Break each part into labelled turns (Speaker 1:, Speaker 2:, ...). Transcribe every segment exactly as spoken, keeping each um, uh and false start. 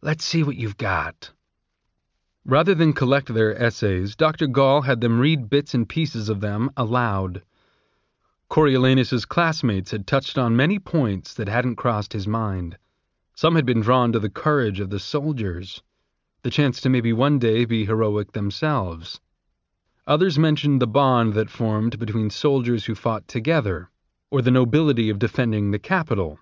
Speaker 1: Let's see what you've got." Rather than collect their essays, Doctor Gall had them read bits and pieces of them aloud. Coriolanus's classmates had touched on many points that hadn't crossed his mind. Some had been drawn to the courage of the soldiers, the chance to maybe one day be heroic themselves. Others mentioned the bond that formed between soldiers who fought together, or the nobility of defending the capital.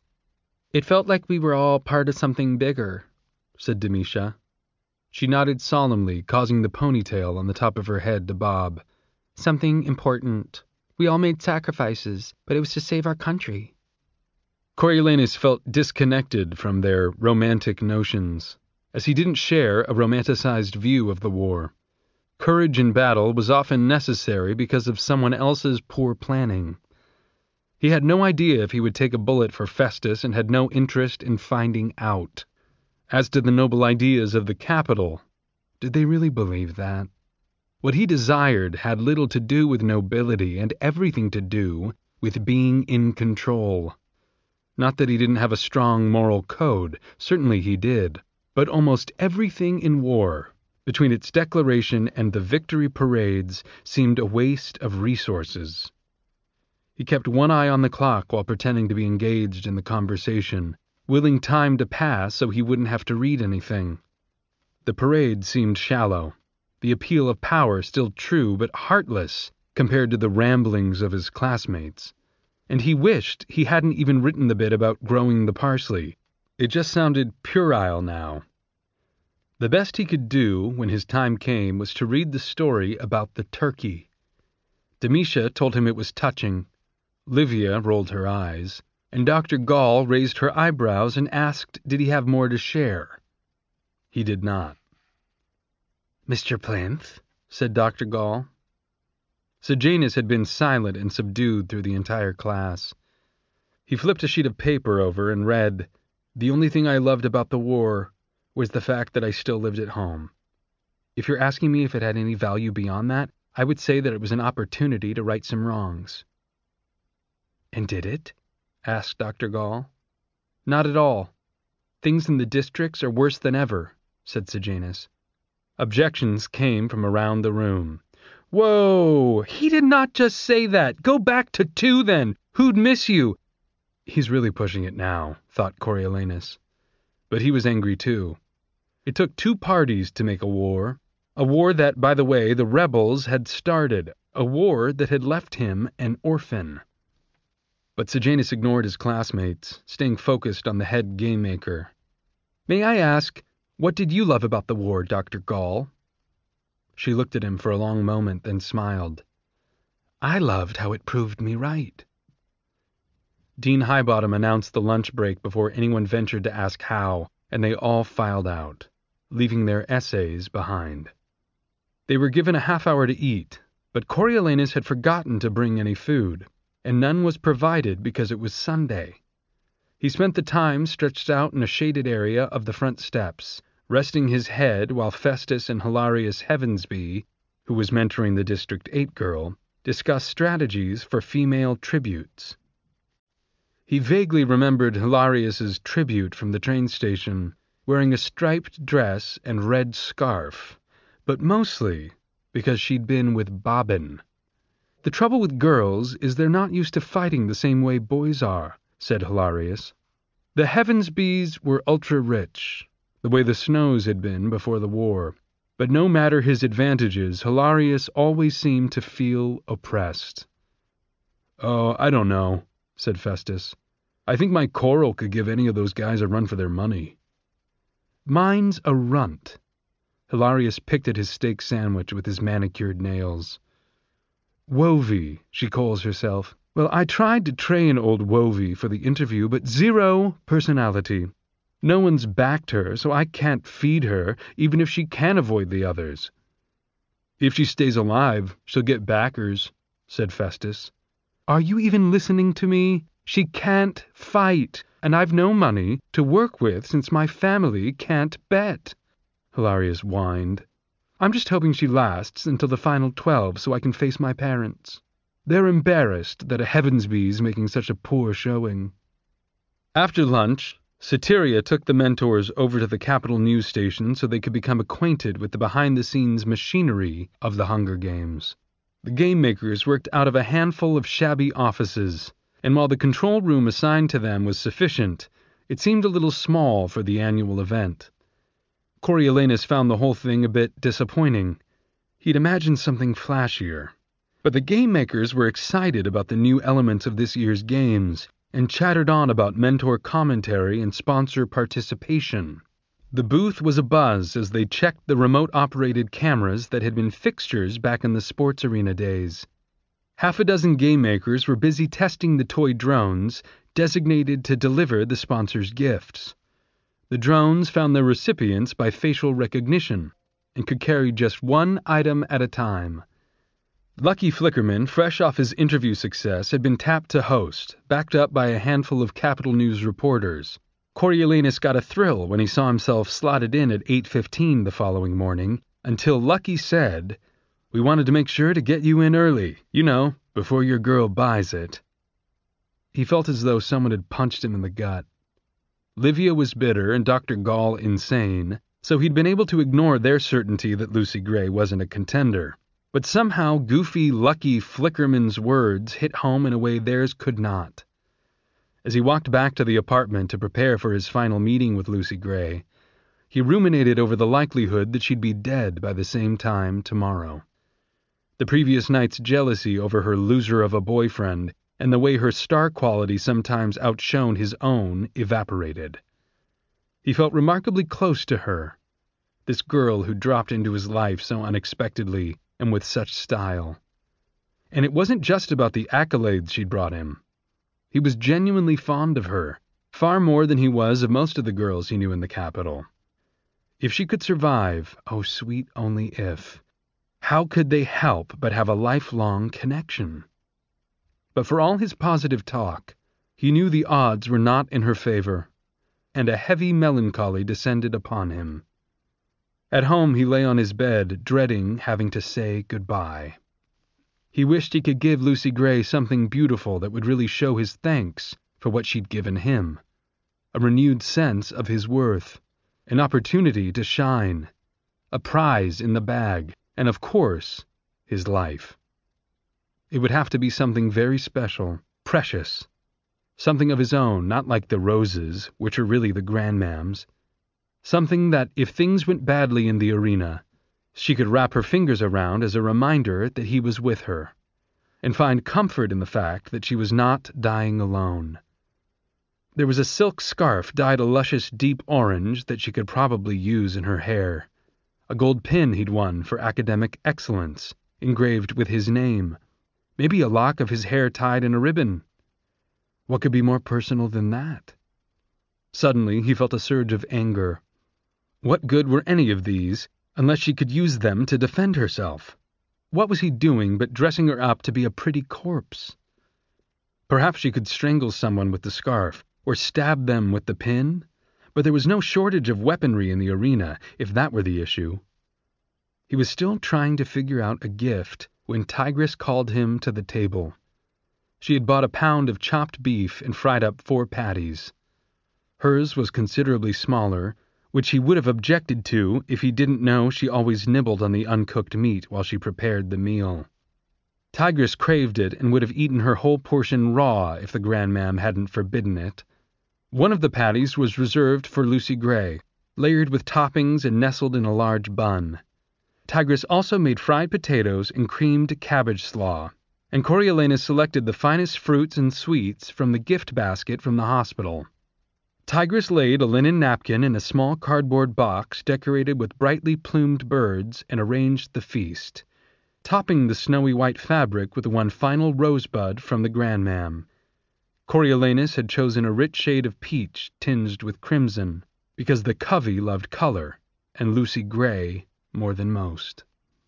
Speaker 1: "It felt like we were all part of something bigger," said Demetia. She nodded solemnly, causing the ponytail on the top of her head to bob. "Something important. We all made sacrifices, but it was to save our country." Coriolanus felt disconnected from their romantic notions, as he didn't share a romanticized view of the war. Courage in battle was often necessary because of someone else's poor planning. He had no idea if he would take a bullet for Festus and had no interest in finding out. As to the noble ideas of the capital, did they really believe that? What he desired had little to do with nobility and everything to do with being in control. Not that he didn't have a strong moral code, certainly he did, but almost everything in war, between its declaration and the victory parades, seemed a waste of resources. He kept one eye on the clock while pretending to be engaged in the conversation, willing time to pass so he wouldn't have to read anything. The parade seemed shallow, the appeal of power still true but heartless compared to the ramblings of his classmates, and he wished he hadn't even written the bit about growing the parsley. It just sounded puerile now. The best he could do when his time came was to read the story about the turkey. Demetia told him it was touching, Livia rolled her eyes, and Doctor Gall raised her eyebrows and asked did he have more to share. He did not. "Mister Plinth," said Doctor Gall. Sejanus had been silent and subdued through the entire class. He flipped a sheet of paper over and read, "The only thing I loved about the war was the fact that I still lived at home. If you're asking me if it had any value beyond that, I would say that it was an opportunity to right some wrongs." "And did it?" asked Doctor Gall. "Not at all. Things in the districts are worse than ever," said Sejanus. Objections came from around the room. "Whoa! He did not just say that! Go back to two, then! Who'd miss you?" He's really pushing it now, thought Coriolanus. But he was angry too. It took two parties to make a war. A war that, by the way, the rebels had started. A war that had left him an orphan. But Sejanus ignored his classmates, staying focused on the head game maker. "May I ask, what did you love about the war, Doctor Gall?" She looked at him for a long moment, then smiled. "I loved how it proved me right." Dean Highbottom announced the lunch break before anyone ventured to ask how, and they all filed out, leaving their essays behind. They were given a half hour to eat, but Coriolanus had forgotten to bring any food, and none was provided because it was Sunday. He spent the time stretched out in a shaded area of the front steps, resting his head while Festus and Hilarius Heavensby, who was mentoring the District eight girl, discussed strategies for female tributes. He vaguely remembered Hilarius's tribute from the train station, wearing a striped dress and red scarf, but mostly because she'd been with Bobbin. "The trouble with girls is they're not used to fighting the same way boys are," said Hilarius. The Heavensbys were ultra-rich, the way the Snows had been before the war, but no matter his advantages, Hilarius always seemed to feel oppressed. "Oh, I don't know," said Festus. "I think my Coral could give any of those guys a run for their money." "Mine's a runt." Hilarius picked at his steak sandwich with his manicured nails. "Wovey, she calls herself. Well, I tried to train old Wovey for the interview, but zero personality. No one's backed her, so I can't feed her, even if she can avoid the others." "If she stays alive, she'll get backers," said Festus. "Are you even listening to me? She can't fight, and I've no money to work with since my family can't bet," Hilarius whined. "I'm just hoping she lasts until the final twelve so I can face my parents. They're embarrassed that a Heavensby's making such a poor showing." After lunch, Soteria took the mentors over to the Capitol news station so they could become acquainted with the behind-the-scenes machinery of the Hunger Games. The game makers worked out of a handful of shabby offices, and while the control room assigned to them was sufficient, it seemed a little small for the annual event. Coriolanus found the whole thing a bit disappointing. He'd imagined something flashier. But the game makers were excited about the new elements of this year's games, and chattered on about mentor commentary and sponsor participation. The booth was abuzz as they checked the remote-operated cameras that had been fixtures back in the sports arena days. Half a dozen game makers were busy testing the toy drones designated to deliver the sponsors' gifts. The drones found their recipients by facial recognition and could carry just one item at a time. Lucky Flickerman, fresh off his interview success, had been tapped to host, backed up by a handful of Capitol News reporters. Coriolanus got a thrill when he saw himself slotted in at eight fifteen the following morning, until Lucky said, "We wanted to make sure to get you in early, you know, before your girl buys it." He felt as though someone had punched him in the gut. Livia was bitter and Doctor Gall insane, so he'd been able to ignore their certainty that Lucy Gray wasn't a contender. But somehow goofy, Lucky Flickerman's words hit home in a way theirs could not. As he walked back to the apartment to prepare for his final meeting with Lucy Gray, he ruminated over the likelihood that she'd be dead by the same time tomorrow. The previous night's jealousy over her loser of a boyfriend and the way her star quality sometimes outshone his own evaporated. He felt remarkably close to her, this girl who dropped into his life so unexpectedly and with such style. And it wasn't just about the accolades she'd brought him. He was genuinely fond of her, far more than he was of most of the girls he knew in the capital. If she could survive, oh sweet only if, how could they help but have a lifelong connection? But for all his positive talk, he knew the odds were not in her favor, and a heavy melancholy descended upon him. At home he lay on his bed, dreading having to say goodbye. He wished he could give Lucy Gray something beautiful that would really show his thanks for what she'd given him, a renewed sense of his worth, an opportunity to shine, a prize in the bag, and of course, his life. It would have to be something very special, precious, something of his own, not like the roses, which are really the grandmam's. Something that, if things went badly in the arena, she could wrap her fingers around as a reminder that he was with her, and find comfort in the fact that she was not dying alone. There was a silk scarf dyed a luscious deep orange that she could probably use in her hair, a gold pin he'd won for academic excellence, engraved with his name, maybe a lock of his hair tied in a ribbon. What could be more personal than that? Suddenly he felt a surge of anger. What good were any of these, unless she could use them to defend herself? What was he doing but dressing her up to be a pretty corpse? Perhaps she could strangle someone with the scarf, or stab them with the pin, but there was no shortage of weaponry in the arena, if that were the issue. He was still trying to figure out a gift when Tigress called him to the table. She had bought a pound of chopped beef and fried up four patties. Hers was considerably smaller, which he would have objected to if he didn't know she always nibbled on the uncooked meat while she prepared the meal. Tigress craved it and would have eaten her whole portion raw if the grandmam hadn't forbidden it. One of the patties was reserved for Lucy Gray, layered with toppings and nestled in a large bun. Tigress also made fried potatoes and creamed cabbage slaw, and Coriolanus selected the finest fruits and sweets from the gift basket from the hospital. Tigress laid a linen napkin in a small cardboard box decorated with brightly plumed birds and arranged the feast, topping the snowy white fabric with one final rosebud from the grandmam. Coriolanus had chosen a rich shade of peach tinged with crimson, because the covey loved color, and Lucy Gray more than most.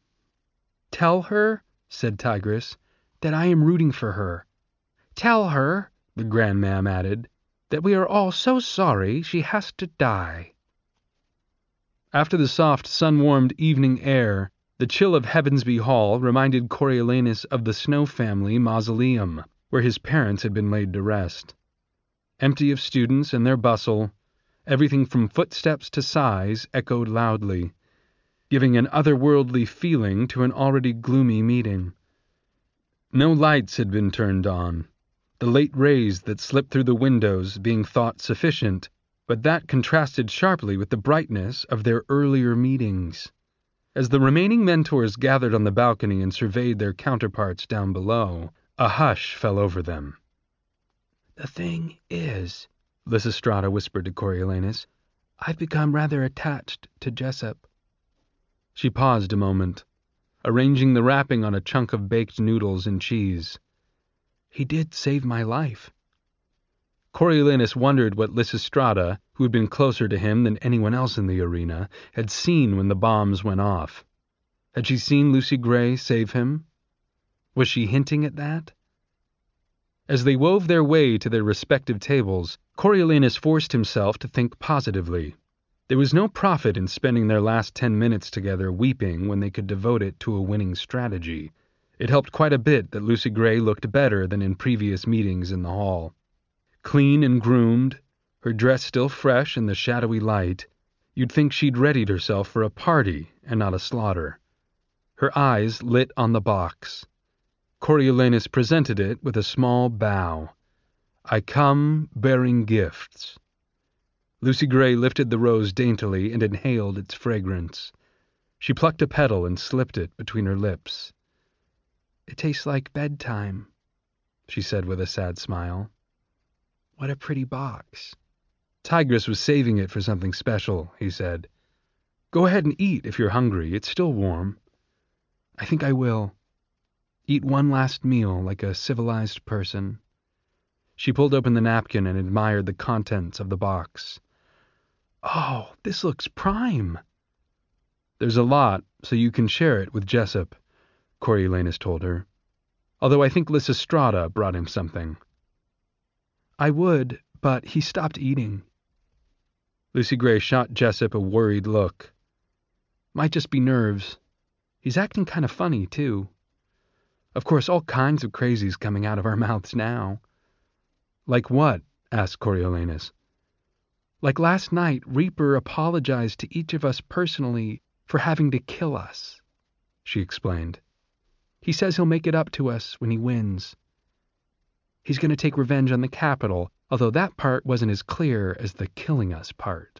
Speaker 1: "Tell her," said Tigress, "that I am rooting for her. Tell her," the grandmam added, "that we are all so sorry she has to die." After the soft, sun-warmed evening air, the chill of Heavensby Hall reminded Coriolanus of the Snow family mausoleum, where his parents had been laid to rest. Empty of students and their bustle, Everything from footsteps to sighs echoed loudly, giving an otherworldly feeling to an already gloomy meeting. No lights had been turned on, the late rays that slipped through the windows being thought sufficient, but that contrasted sharply with the brightness of their earlier meetings. As the remaining mentors gathered on the balcony and surveyed their counterparts down below, a hush fell over them.
Speaker 2: "The thing is," Lysistrata whispered to Coriolanus, "I've become rather attached to Jessup."
Speaker 1: She paused a moment, arranging the wrapping on a chunk of baked noodles and cheese.
Speaker 2: "He did save my life."
Speaker 1: Coriolanus wondered what Lysistrata, who had been closer to him than anyone else in the arena, had seen when the bombs went off. Had she seen Lucy Gray save him? Was she hinting at that? As they wove their way to their respective tables, Coriolanus forced himself to think positively. There was no profit in spending their last ten minutes together weeping when they could devote it to a winning strategy. It helped quite a bit that Lucy Gray looked better than in previous meetings in the hall. Clean and groomed, her dress still fresh in the shadowy light, you'd think she'd readied herself for a party and not a slaughter. Her eyes lit on the box. Coriolanus presented it with a small bow. "I come bearing gifts." Lucy Gray lifted the rose daintily and inhaled its fragrance. She plucked a petal and slipped it between her lips.
Speaker 2: "It tastes like bedtime," she said with a sad smile. "What a pretty box."
Speaker 1: "Tigress was saving it for something special," he said. "Go ahead and eat if you're hungry. It's still warm."
Speaker 2: "I think I will. Eat one last meal like a civilized person."
Speaker 1: She pulled open the napkin and admired the contents of the box.
Speaker 2: "Oh, this looks prime."
Speaker 1: "There's a lot, so you can share it with Jessup," Coriolanus told her. "Although I think Lysistrata brought him something."
Speaker 2: "I would, but he stopped eating."
Speaker 1: Lucy Gray shot Jessup a worried look.
Speaker 2: "Might just be nerves. He's acting kind of funny, too. Of course, all kinds of crazies coming out of our mouths now."
Speaker 1: "Like what?" asked Coriolanus.
Speaker 2: "Like last night, Reaper apologized to each of us personally for having to kill us," she explained. "He says he'll make it up to us when he wins. He's going to take revenge on the Capitol, although that part wasn't as clear as the killing us part."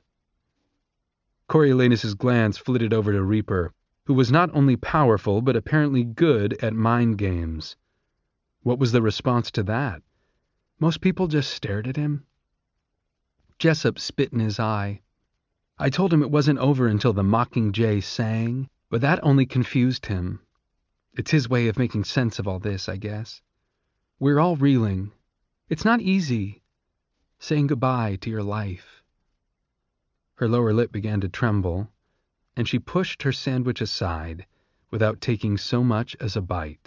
Speaker 1: Coriolanus's glance flitted over to Reaper, who was not only powerful but apparently good at mind games. What was the response to that?
Speaker 2: Most people just stared at him. Jessup spit in his eye. I told him it wasn't over until the Mockingjay sang, but that only confused him. It's his way of making sense of all this, I guess. We're all reeling. It's not easy, saying goodbye to your life.
Speaker 1: Her lower lip began to tremble, and she pushed her sandwich aside without taking so much as a bite.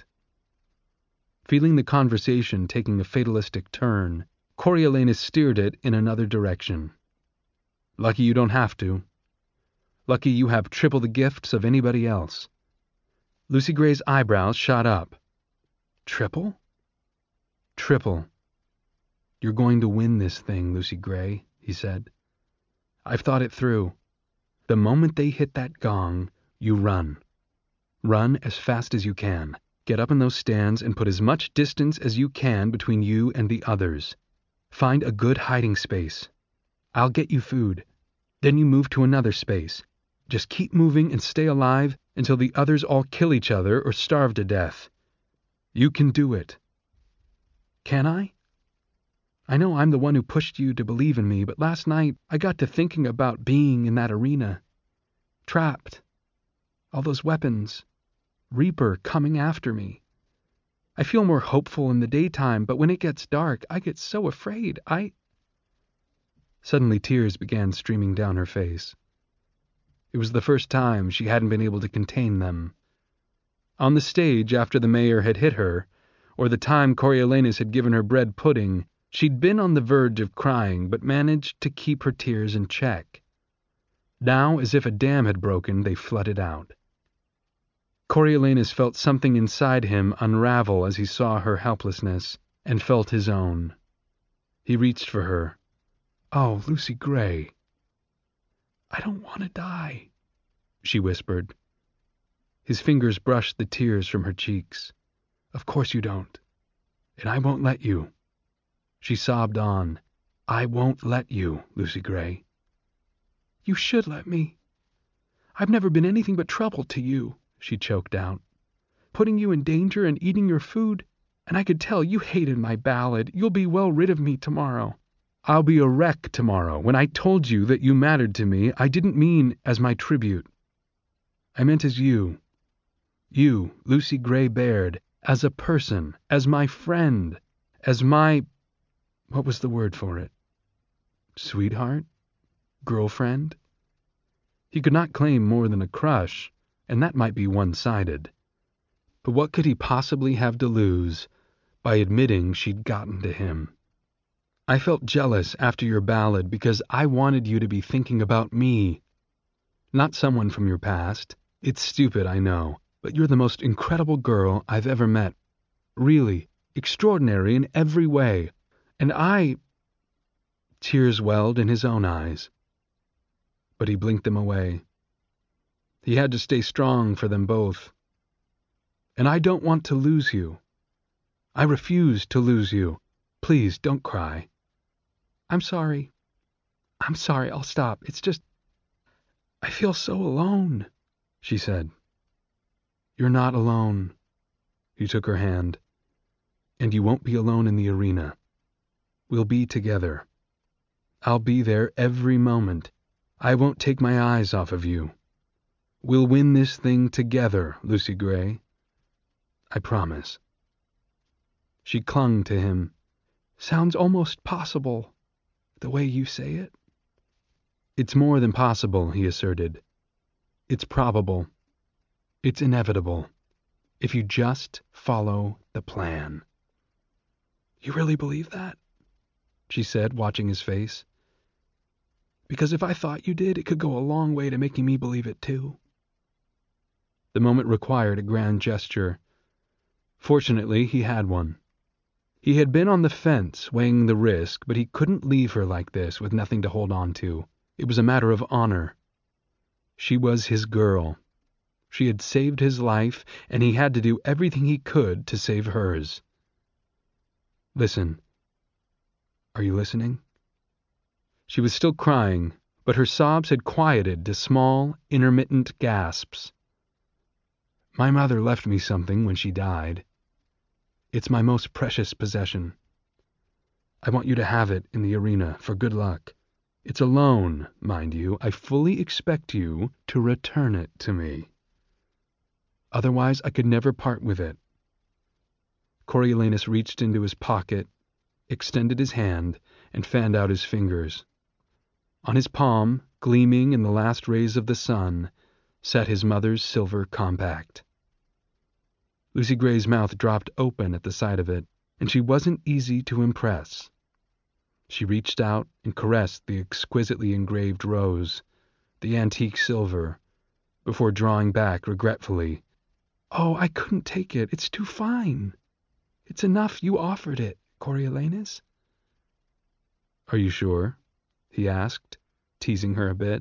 Speaker 1: Feeling the conversation taking a fatalistic turn, Coriolanus steered it in another direction. "Lucky you don't have to. Lucky you have triple the gifts of anybody else." Lucy Gray's eyebrows shot up.
Speaker 2: "Triple?"
Speaker 1: "Triple. You're going to win this thing, Lucy Gray," he said. "I've thought it through. The moment they hit that gong, you run. Run as fast as you can. Get up in those stands and put as much distance as you can between you and the others. Find a good hiding space. I'll get you food. Then you move to another space. Just keep moving and stay alive until the others all kill each other or starve to death. You can do it."
Speaker 2: "Can I? I know I'm the one who pushed you to believe in me, but last night I got to thinking about being in that arena. Trapped. All those weapons. Reaper coming after me. I feel more hopeful in the daytime, but when it gets dark, I get so afraid. I..."
Speaker 1: Suddenly tears began streaming down her face. It was the first time she hadn't been able to contain them. On the stage after the mayor had hit her, or the time Coriolanus had given her bread pudding, she'd been on the verge of crying but managed to keep her tears in check. Now, as if a dam had broken, they flooded out. Coriolanus felt something inside him unravel as he saw her helplessness, and felt his own. He reached for her. "Oh, Lucy Gray,"
Speaker 2: I don't want to die, she whispered. His fingers brushed the tears from her cheeks. Of course you don't. And I won't let you. She sobbed on. I won't let you, Lucy Gray. You should let me. I've never been anything but trouble to you, she choked out. Putting you in danger and eating your food, and I could tell you hated my ballad. You'll be well rid of me tomorrow. I'll be a wreck tomorrow. When I told you that you mattered to me, I didn't mean as my tribute. I meant as you. You, Lucy Gray Baird, as a person, as my friend, as my... what was the word for it? Sweetheart? Girlfriend? He could not claim more than a crush, and that might be one-sided. But what could he possibly have to lose by admitting she'd gotten to him? I felt jealous after your ballad because I wanted you to be thinking about me, not someone from your past. It's stupid, I know, but you're the most incredible girl I've ever met. Really, extraordinary in every way. And I... Tears welled in his own eyes, but he blinked them away. He had to stay strong for them both. And I don't want to lose you. I refuse to lose you. Please, don't cry. I'm sorry. I'm sorry, I'll stop. It's just... I feel so alone, she said. You're not alone. He took her hand. And you won't be alone in the arena. We'll be together. I'll be there every moment. I won't take my eyes off of you. We'll win this thing together, Lucy Gray. I promise. She clung to him. Sounds almost possible, the way you say it. It's more than possible, he asserted. It's probable. It's inevitable. If you just follow the plan. You really believe that? She said, watching his face. Because if I thought you did, it could go a long way to making me believe it too. The moment required a grand gesture. Fortunately, he had one. He had been on the fence, weighing the risk, but he couldn't leave her like this with nothing to hold on to. It was a matter of honor. She was his girl. She had saved his life, and he had to do everything he could to save hers. Listen. Are you listening? She was still crying, but her sobs had quieted to small, intermittent gasps. My mother left me something when she died. It's my most precious possession. I want you to have it in the arena for good luck. It's a loan, mind you. I fully expect you to return it to me. Otherwise, I could never part with it. Coriolanus reached into his pocket, extended his hand, and fanned out his fingers. On his palm, gleaming in the last rays of the sun, sat his mother's silver compact. Lucy Gray's mouth dropped open at the sight of it, and she wasn't easy to impress. She reached out and caressed the exquisitely engraved rose, the antique silver, before drawing back regretfully. Oh, I couldn't take it. It's too fine. It's enough you offered it, Coriolanus. Are you sure? He asked, teasing her a bit.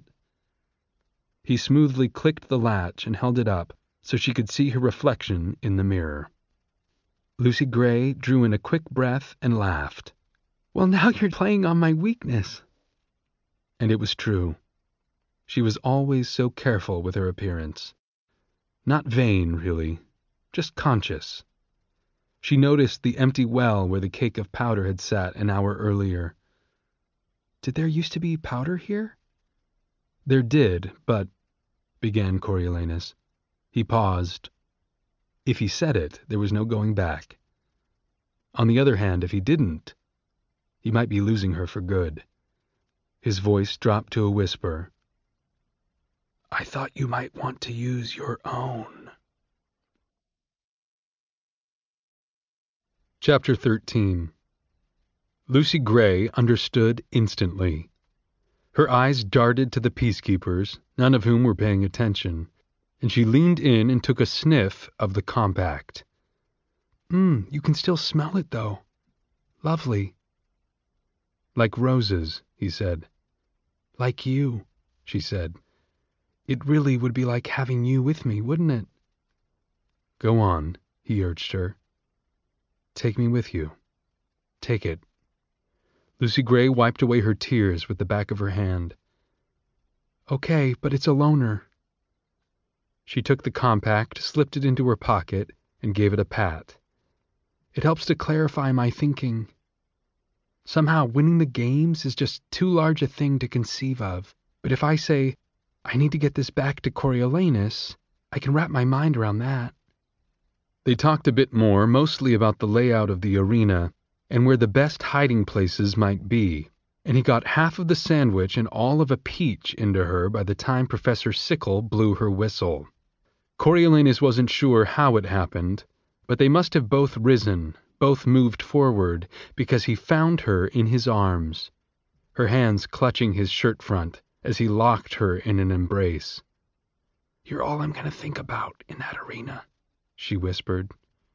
Speaker 2: He smoothly clicked the latch and held it up so she could see her reflection in the mirror. Lucy Gray drew in a quick breath and laughed. Well, now you're playing on my weakness. And it was true. She was always so careful with her appearance. Not vain, really, just conscious. She noticed the empty well where the cake of powder had sat an hour earlier. Did there used to be powder here? There did, but... began Coriolanus. He paused. If he said it, there was no going back. On the other hand, if he didn't, he might be losing her for good. His voice dropped to a whisper. I thought you might want to use your own. Chapter thirteen. Lucy Gray understood instantly. Her eyes darted to the peacekeepers, none of whom were paying attention, and she leaned in and took a sniff of the compact. Mmm, you can still smell it, though. Lovely. Like roses, he said. Like you. she said. It really would be like having you with me, wouldn't it? Go on, he urged her. Take me with you. Take it. Lucy Gray wiped away her tears with the back of her hand. Okay, but it's a loner. She took the compact, slipped it into her pocket, and gave it a pat. It helps to clarify my thinking. Somehow winning the games is just too large a thing to conceive of. But if I say, I need to get this back to Coriolanus, I can wrap my mind around that. They talked a bit more, mostly about the layout of the arena and where the best hiding places might be, and he got half of the sandwich and all of a peach into her by the time Professor Sickle blew her whistle. Coriolanus wasn't sure how it happened, but they must have both risen, both moved forward, because he found her in his arms, her hands clutching his shirt front as he locked her in an embrace. You're all I'm going to think about in that arena, she whispered.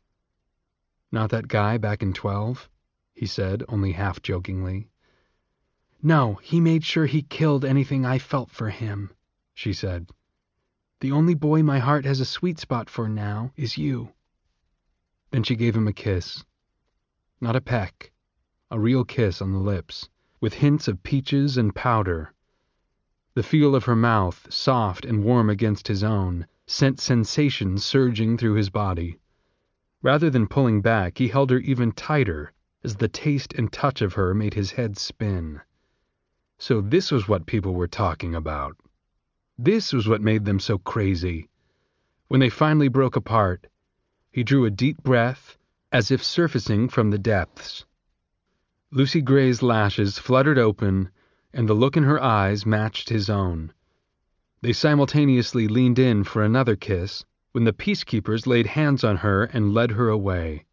Speaker 2: Not that guy back in twelve, he said, only half jokingly. No, he made sure he killed anything I felt for him, she said. The only boy my heart has a sweet spot for now is you. Then she gave him a kiss. Not a peck, a real kiss on the lips, with hints of peaches and powder. The feel of her mouth, soft and warm against his own, sent sensation surging through his body. Rather than pulling back, he held her even tighter, as the taste and touch of her made his head spin. So this was what people were talking about. This was what made them so crazy. When they finally broke apart, he drew a deep breath, as if surfacing from the depths. Lucy Gray's lashes fluttered open, and the look in her eyes matched his own. They simultaneously leaned in for another kiss, when the peacekeepers laid hands on her and led her away.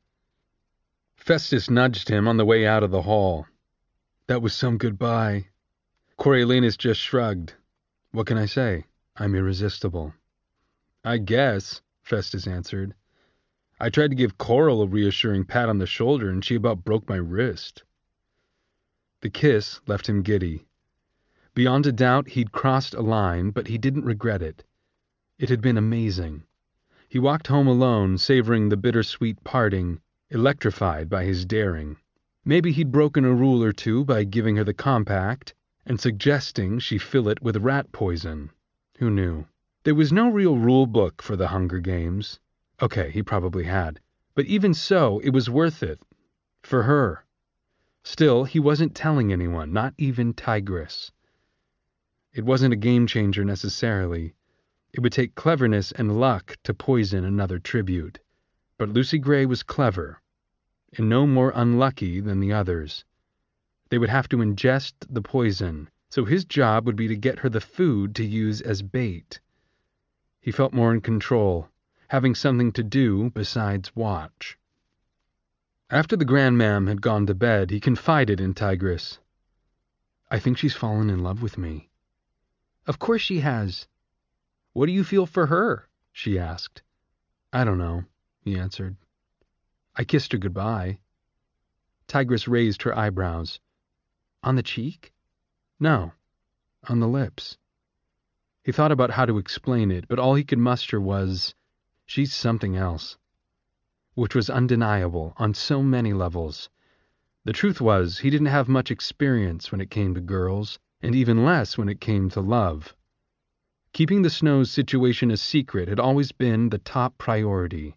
Speaker 2: Festus nudged him on the way out of the hall. That was some goodbye. Coriolanus just shrugged. What can I say? I'm irresistible. I guess, Festus answered. I tried to give Coral a reassuring pat on the shoulder, and she about broke my wrist. The kiss left him giddy. Beyond a doubt, he'd crossed a line, but he didn't regret it. It had been amazing. He walked home alone, savoring the bittersweet parting, electrified by his daring. Maybe he'd broken a rule or two by giving her the compact and suggesting she fill it with rat poison. Who knew? There was no real rule book for the Hunger Games. Okay, he probably had. But even so, it was worth it. For her. Still, he wasn't telling anyone, not even Tigress. It wasn't a game-changer necessarily. It would take cleverness and luck to poison another tribute. But Lucy Gray was clever, and no more unlucky than the others. They would have to ingest the poison, so his job would be to get her the food to use as bait. He felt more in control, having something to do besides watch. After the Grandmam had gone to bed, he confided in Tigress. I think she's fallen in love with me. Of course she has. What do you feel for her? She asked. I don't know, he answered. I kissed her goodbye. Tigress raised her eyebrows. On the cheek? No, on the lips. He thought about how to explain it, but all he could muster was, she's something else. Which was undeniable on so many levels. The truth was, he didn't have much experience when it came to girls, and even less when it came to love. Keeping the Snows' situation a secret had always been the top priority.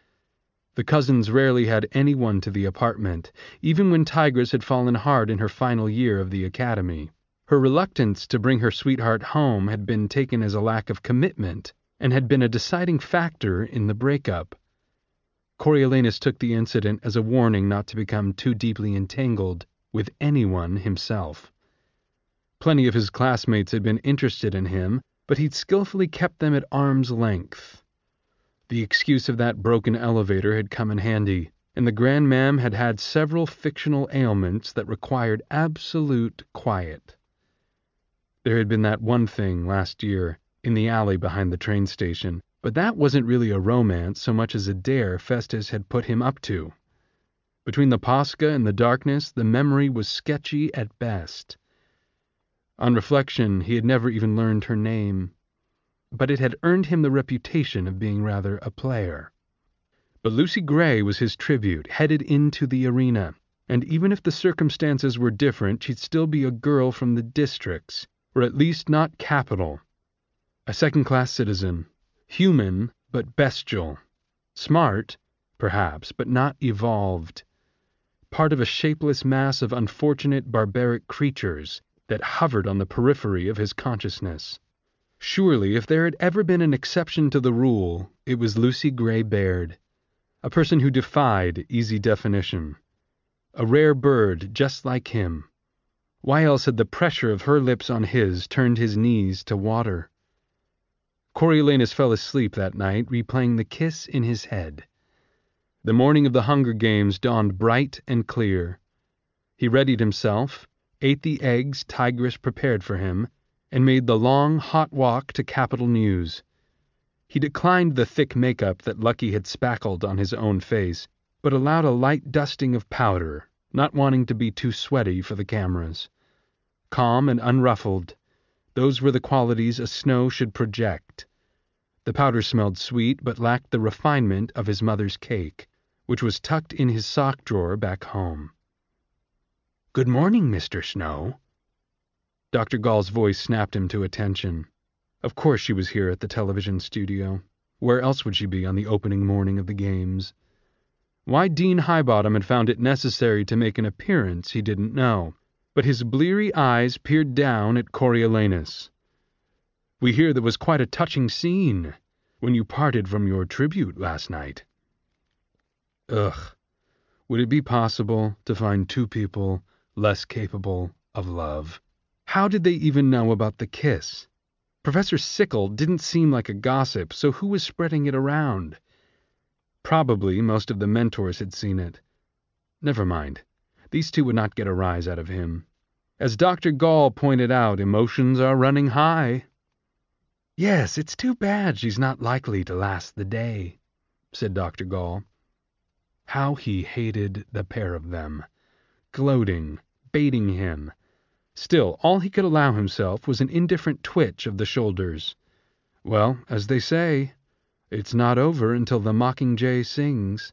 Speaker 2: The cousins rarely had anyone to the apartment, even when Tigress had fallen hard in her final year of the academy. Her reluctance to bring her sweetheart home had been taken as a lack of commitment, and had been a deciding factor in the breakup. Coriolanus took the incident as a warning not to become too deeply entangled with anyone himself. Plenty of his classmates had been interested in him, but he'd skillfully kept them at arm's length. The excuse of that broken elevator had come in handy, and the Grandmam had had several fictional ailments that required absolute quiet. There had been that one thing last year, in the alley behind the train station, but that wasn't really a romance so much as a dare Festus had put him up to. Between the Posca and the darkness, the memory was sketchy at best.
Speaker 1: On reflection, he had never even learned her name, but it had earned him the reputation of being rather a player. But Lucy Gray was his tribute, headed into the arena, and even if the circumstances were different, she'd still be a girl from the districts, or at least not capital. A second-class citizen, human but bestial, smart, perhaps, but not evolved, part of a shapeless mass of unfortunate barbaric creatures that hovered on the periphery of his consciousness. Surely, if there had ever been an exception to the rule, it was Lucy Gray Baird, a person who defied easy definition. A rare bird just like him. Why else had the pressure of her lips on his turned his knees to water? Coriolanus fell asleep that night, replaying the kiss in his head. The morning of the Hunger Games dawned bright and clear. He readied himself, ate the eggs Tigris prepared for him, and made the long, hot walk to Capitol News. He declined the thick makeup that Lucky had spackled on his own face, but allowed a light dusting of powder, not wanting to be too sweaty for the cameras. Calm and unruffled, those were the qualities a Snow should project. The powder smelled sweet, but lacked the refinement of his mother's cake, which was tucked in his sock drawer back home. "Good morning, Mister Snow." Doctor Gall's voice snapped him to attention. Of course she was here at the television studio. Where else would she be on the opening morning of the games? Why Dean Highbottom had found it necessary to make an appearance he didn't know, but his bleary eyes peered down at Coriolanus. "We hear there was quite a touching scene when you parted from your tribute last night." Ugh. Would it be possible to find two people less capable of love? How did they even know about the kiss? Professor Sickle didn't seem like a gossip, so who was spreading it around? Probably most of the mentors had seen it. Never mind. These two would not get a rise out of him. As Doctor Gall pointed out, emotions are running high. "Yes, it's too bad she's not likely to last the day," said Doctor Gall. How he hated the pair of them. Gloating, baiting him. Still, all he could allow himself was an indifferent twitch of the shoulders. Well, as they say, it's not over until the mockingjay sings.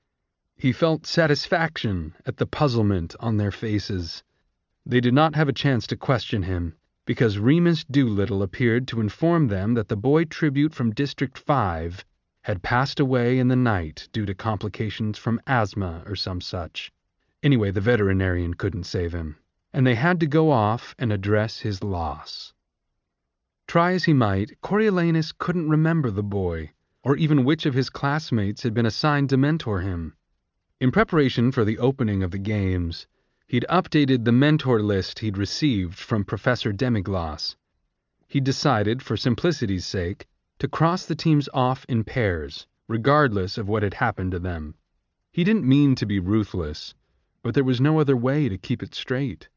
Speaker 1: He felt satisfaction at the puzzlement on their faces. They did not have a chance to question him, because Remus Doolittle appeared to inform them that the boy tribute from District five had passed away in the night due to complications from asthma or some such. Anyway, the veterinarian couldn't save him, and they had to go off and address his loss. Try as he might, Coriolanus couldn't remember the boy, or even which of his classmates had been assigned to mentor him. In preparation for the opening of the games, he'd updated the mentor list he'd received from Professor Demiglass. He'd decided, for simplicity's sake, to cross the teams off in pairs, regardless of what had happened to them. He didn't mean to be ruthless, but there was no other way to keep it straight.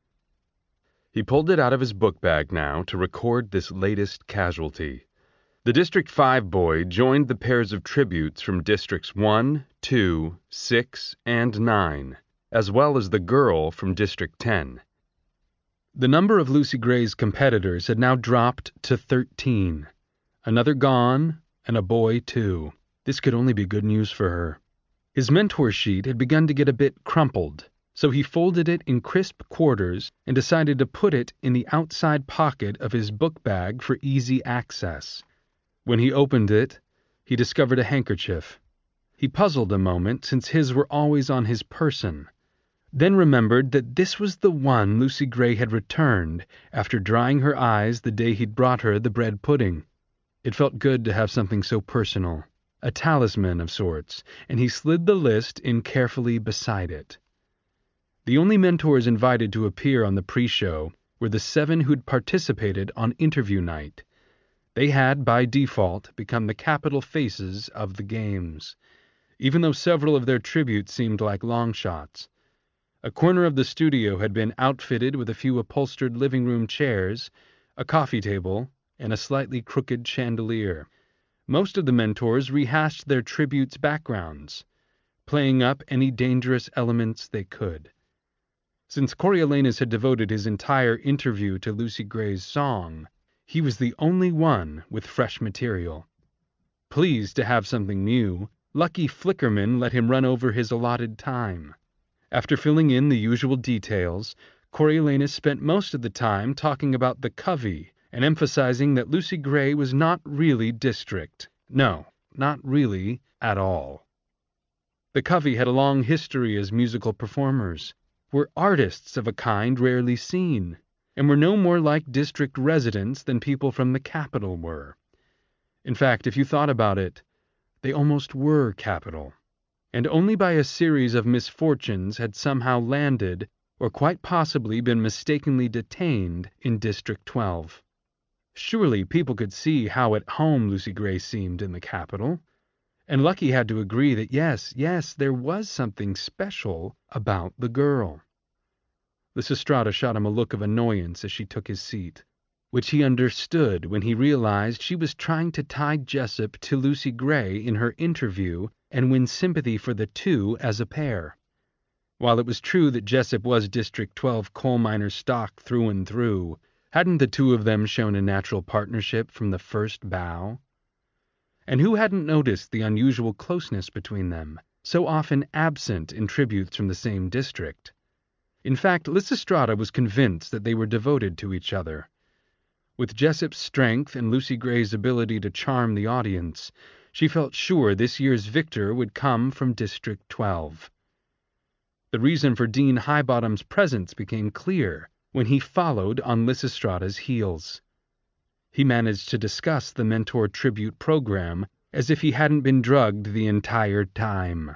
Speaker 1: He pulled it out of his book bag now to record this latest casualty. The District five boy joined the pairs of tributes from Districts one, two, six, and nine, as well as the girl from District ten. The number of Lucy Gray's competitors had now dropped to thirteen. Another gone, and a boy too. This could only be good news for her. His mentor sheet had begun to get a bit crumpled, so he folded it in crisp quarters and decided to put it in the outside pocket of his book bag for easy access. When he opened it, he discovered a handkerchief. He puzzled a moment, since his were always on his person, then remembered that this was the one Lucy Gray had returned after drying her eyes the day he'd brought her the bread pudding. It felt good to have something so personal, a talisman of sorts, and he slid the list in carefully beside it. The only mentors invited to appear on the pre-show were the seven who'd participated on interview night. They had, by default, become the capital faces of the games, even though several of their tributes seemed like long shots. A corner of the studio had been outfitted with a few upholstered living room chairs, a coffee table, and a slightly crooked chandelier. Most of the mentors rehashed their tributes' backgrounds, playing up any dangerous elements they could. Since Coriolanus had devoted his entire interview to Lucy Gray's song, he was the only one with fresh material. Pleased to have something new, Lucky Flickerman let him run over his allotted time. After filling in the usual details, Coriolanus spent most of the time talking about the covey and emphasizing that Lucy Gray was not really district. No, not really at all. The covey had a long history as musical performers, were artists of a kind rarely seen, and were no more like district residents than people from the capital were. In fact, if you thought about it, they almost were capital, and only by a series of misfortunes had somehow landed, or quite possibly been mistakenly detained, in District twelve. Surely people could see how at home Lucy Gray seemed in the capital, and Lucky had to agree that yes, yes, there was something special about the girl. Lysistrata shot him a look of annoyance as she took his seat, which he understood when he realized she was trying to tie Jessup to Lucy Gray in her interview and win sympathy for the two as a pair. While it was true that Jessup was District twelve coal miner stock through and through, hadn't the two of them shown a natural partnership from the first bow? And who hadn't noticed the unusual closeness between them, so often absent in tributes from the same district? In fact, Lysistrata was convinced that they were devoted to each other. With Jessup's strength and Lucy Gray's ability to charm the audience, she felt sure this year's victor would come from District twelve. The reason for Dean Highbottom's presence became clear when he followed on Lysistrata's heels. He managed to discuss the Mentor Tribute program as if he hadn't been drugged the entire time.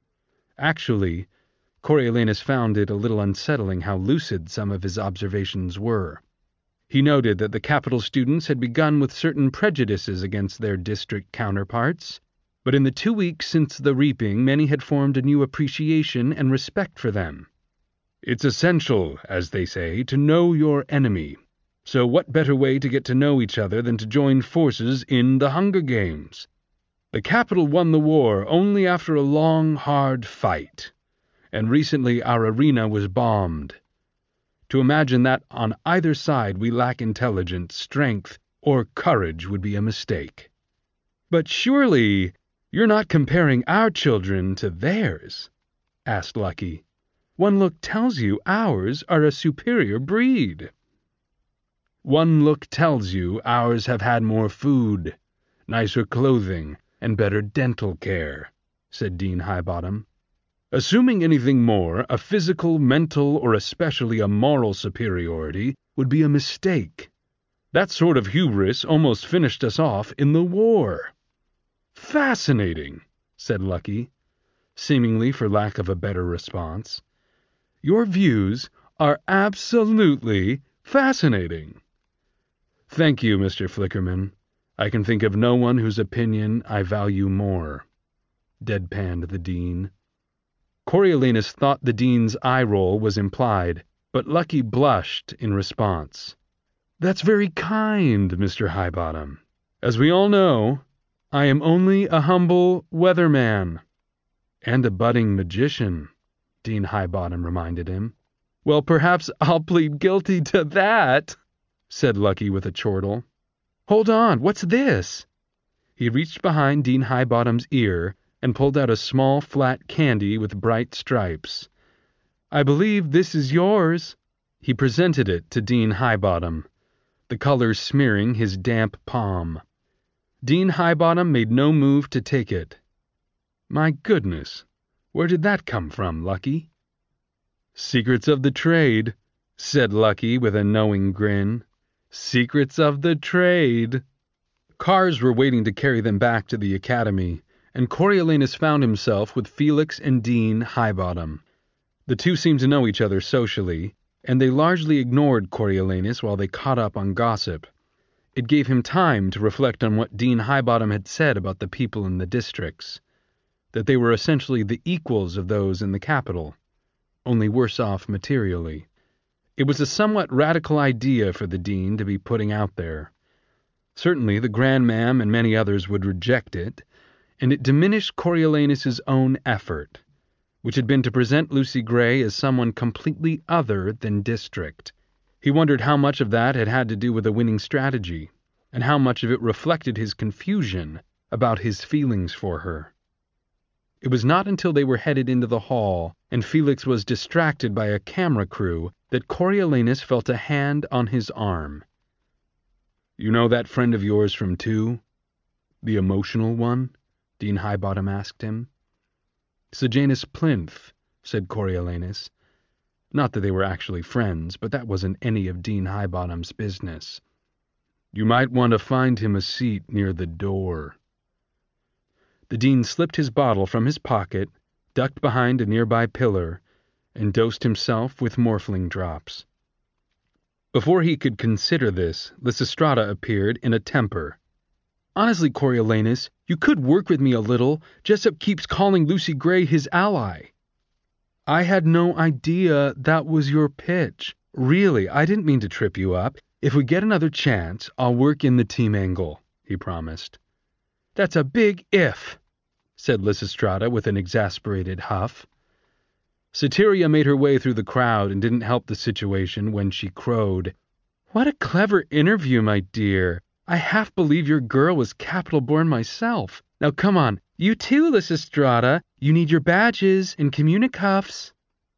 Speaker 1: Actually, Coriolanus found it a little unsettling how lucid some of his observations were. He noted that the capital students had begun with certain prejudices against their district counterparts, but in the two weeks since the reaping many had formed a new appreciation and respect for them. It's essential, as they say, to know your enemy. So what better way to get to know each other than to join forces in the Hunger Games? The capital won the war only after a long, hard fight, and recently our arena was bombed. To imagine that on either side we lack intelligence, strength, or courage would be a mistake. But surely you're not comparing our children to theirs? Asked Lucky. One look tells you ours are a superior breed. One look tells you ours have had more food, nicer clothing, and better dental care, said Dean Highbottom. Assuming anything more, a physical, mental, or especially a moral superiority would be a mistake. That sort of hubris almost finished us off in the war. Fascinating, said Lucky, seemingly for lack of a better response. Your views are absolutely fascinating. Thank you, Mister Flickerman. I can think of no one whose opinion I value more, deadpanned the dean. Coriolanus thought the dean's eye roll was implied, but Lucky blushed in response. That's very kind, Mister Highbottom. As we all know, I am only a humble weatherman. And a budding magician, Dean Highbottom reminded him. Well, perhaps I'll plead guilty to that, said Lucky with a chortle. Hold on, what's this? He reached behind Dean Highbottom's ear and pulled out a small flat candy with bright stripes. I believe this is yours. He presented it to Dean Highbottom, the color smearing his damp palm. Dean Highbottom made no move to take it. My goodness, where did that come from, Lucky? Secrets of the trade, said Lucky with a knowing grin. Secrets of the trade. Cars were waiting to carry them back to the academy, and Coriolanus found himself with Felix and Dean Highbottom. The two seemed to know each other socially, and they largely ignored Coriolanus while they caught up on gossip. It gave him time to reflect on what Dean Highbottom had said about the people in the districts, that they were essentially the equals of those in the capital, only worse off materially. It was a somewhat radical idea for the dean to be putting out there. Certainly the Grandmam and many others would reject it, and it diminished Coriolanus's own effort. which had been to present Lucy Gray as someone completely other than District. He wondered how much of that had had to do with a winning strategy, and how much of it reflected his confusion about his feelings for her. It was not until they were headed into the hall and Felix was distracted by a camera crew that Coriolanus felt a hand on his arm. "You know that friend of yours from two? The emotional one?" Dean Highbottom asked him. "Sejanus Plinth," said Coriolanus. Not that they were actually friends, but that wasn't any of Dean Highbottom's business. "You might want to find him a seat near the door." The dean slipped his bottle from his pocket, ducked behind a nearby pillar, and dosed himself with morphling drops. Before he could consider this, Lysistrata appeared in a temper. "Honestly, Coriolanus, you could work with me a little. Jessup keeps calling Lucy Gray his ally." "I had no idea that was your pitch. Really, I didn't mean to trip you up. If we get another chance, I'll work in the team angle," he promised. "That's a big if," said Lysistrata with an exasperated huff. Soteria made her way through the crowd and didn't help the situation when she crowed, "What a clever interview, my dear. I half believe your girl was capital born myself. Now come on, you too, Lysistrata. You need your badges and communicuffs."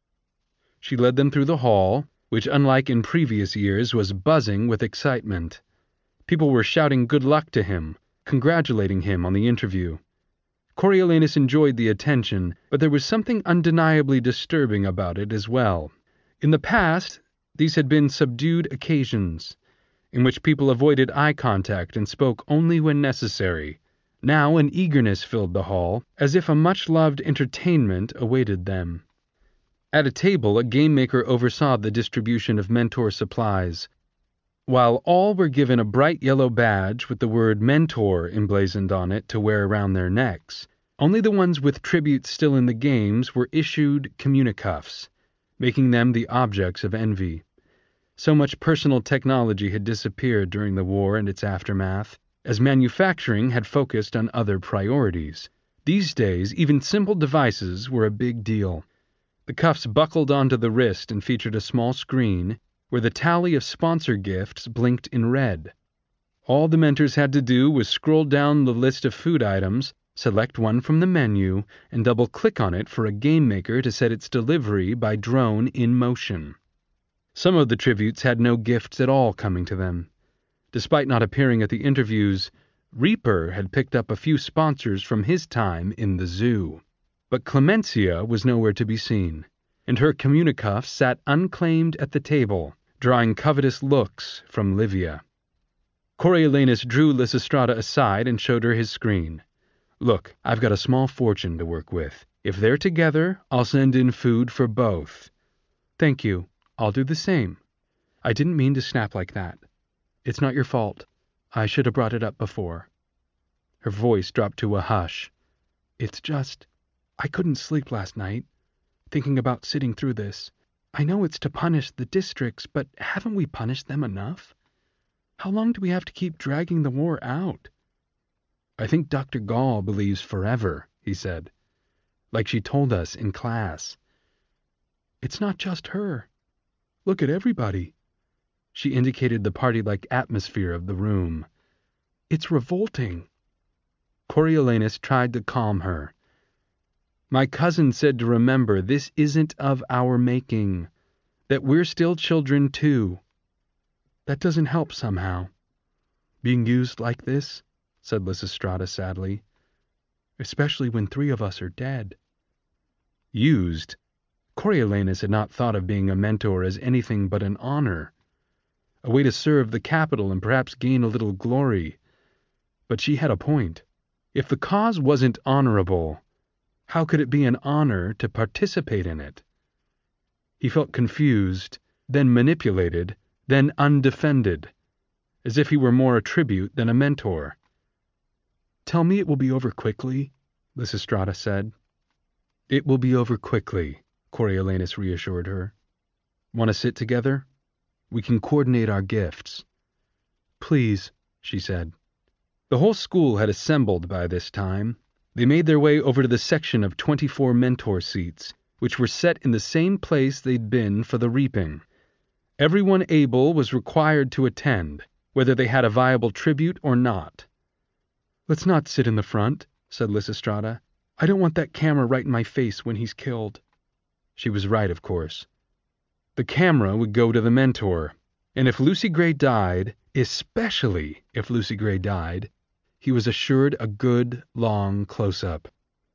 Speaker 1: She led them through the hall, which unlike in previous years was buzzing with excitement. People were shouting good luck to him, congratulating him on the interview. Coriolanus enjoyed the attention, but there was something undeniably disturbing about it as well. In the past, these had been subdued occasions, in which people avoided eye contact and spoke only when necessary. Now an eagerness filled the hall, as if a much-loved entertainment awaited them. At a table, a game maker oversaw the distribution of Mentor supplies. While all were given a bright yellow badge with the word Mentor emblazoned on it to wear around their necks, only the ones with tributes still in the games were issued communicuffs, making them the objects of envy. So much personal technology had disappeared during the war and its aftermath, as manufacturing had focused on other priorities. These days, even simple devices were a big deal. The cuffs buckled onto the wrist and featured a small screen where the tally of sponsor gifts blinked in red. All the mentors had to do was scroll down the list of food items, select one from the menu, and double-click on it for a game maker to set its delivery by drone in motion. Some of the tributes had no gifts at all coming to them. Despite not appearing at the interviews, Reaper had picked up a few sponsors from his time in the zoo. But Clemencia was nowhere to be seen, and her communicuff sat unclaimed at the table, drawing covetous looks from Livia. Coriolanus drew Lysistrata aside and showed her his screen. "Look, I've got a small fortune to work with. If they're together, I'll send in food for both." "Thank you. I'll do the same. I didn't mean to snap like that. It's not your fault. I should have brought it up before." Her voice dropped to a hush. "It's just, I couldn't sleep last night, thinking about sitting through this. I know it's to punish the districts, but haven't we punished them enough? How long do we have to keep dragging the war out?" "I think Doctor Gall believes forever," he said. "Like she told us in class." "It's not just her. Look at everybody." She indicated the party-like atmosphere of the room. "It's revolting." Coriolanus tried to calm her. "My cousin said to remember this isn't of our making, that we're still children too." "That doesn't help somehow. Being used like this," said Lysistrata sadly. "Especially when three of us are dead." Used? Coriolanus had not thought of being a mentor as anything but an honor, a way to serve the capital and perhaps gain a little glory. But she had a point. If the cause wasn't honorable, how could it be an honor to participate in it? He felt confused, then manipulated, then undefended, as if he were more a tribute than a mentor. "Tell me it will be over quickly," Lysistrata said. "It will be over quickly," Coriolanus reassured her. "Want to sit together? We can coordinate our gifts." "Please," she said. The whole school had assembled by this time. They made their way over to the section of twenty-four mentor seats, which were set in the same place they'd been for the reaping. Everyone able was required to attend, whether they had a viable tribute or not. "Let's not sit in the front," said Lysistrata. "I don't want that camera right in my face when he's killed." She was right, of course. The camera would go to the mentor, and if Lucy Gray died, especially if Lucy Gray died, he was assured a good, long close-up.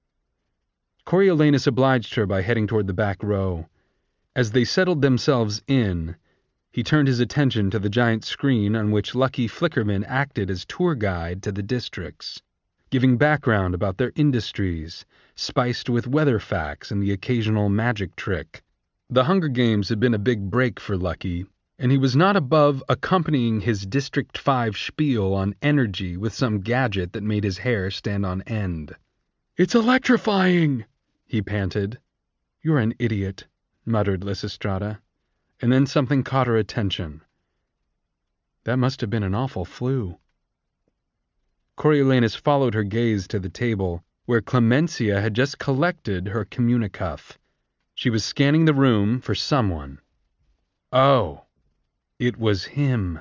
Speaker 1: Coriolanus obliged her by heading toward the back row. As they settled themselves in, he turned his attention to the giant screen on which Lucky Flickerman acted as tour guide to the districts, giving background about their industries, spiced with weather facts and the occasional magic trick. The Hunger Games had been a big break for Lucky, and he was not above accompanying his District five spiel on energy with some gadget that made his hair stand on end. "It's electrifying!" he panted. "You're an idiot," muttered Lysistrata, and then something caught her attention. "That must have been an awful flu." Coriolanus followed her gaze to the table, where Clemencia had just collected her communicuff. She was scanning the room for someone. Oh, it was him.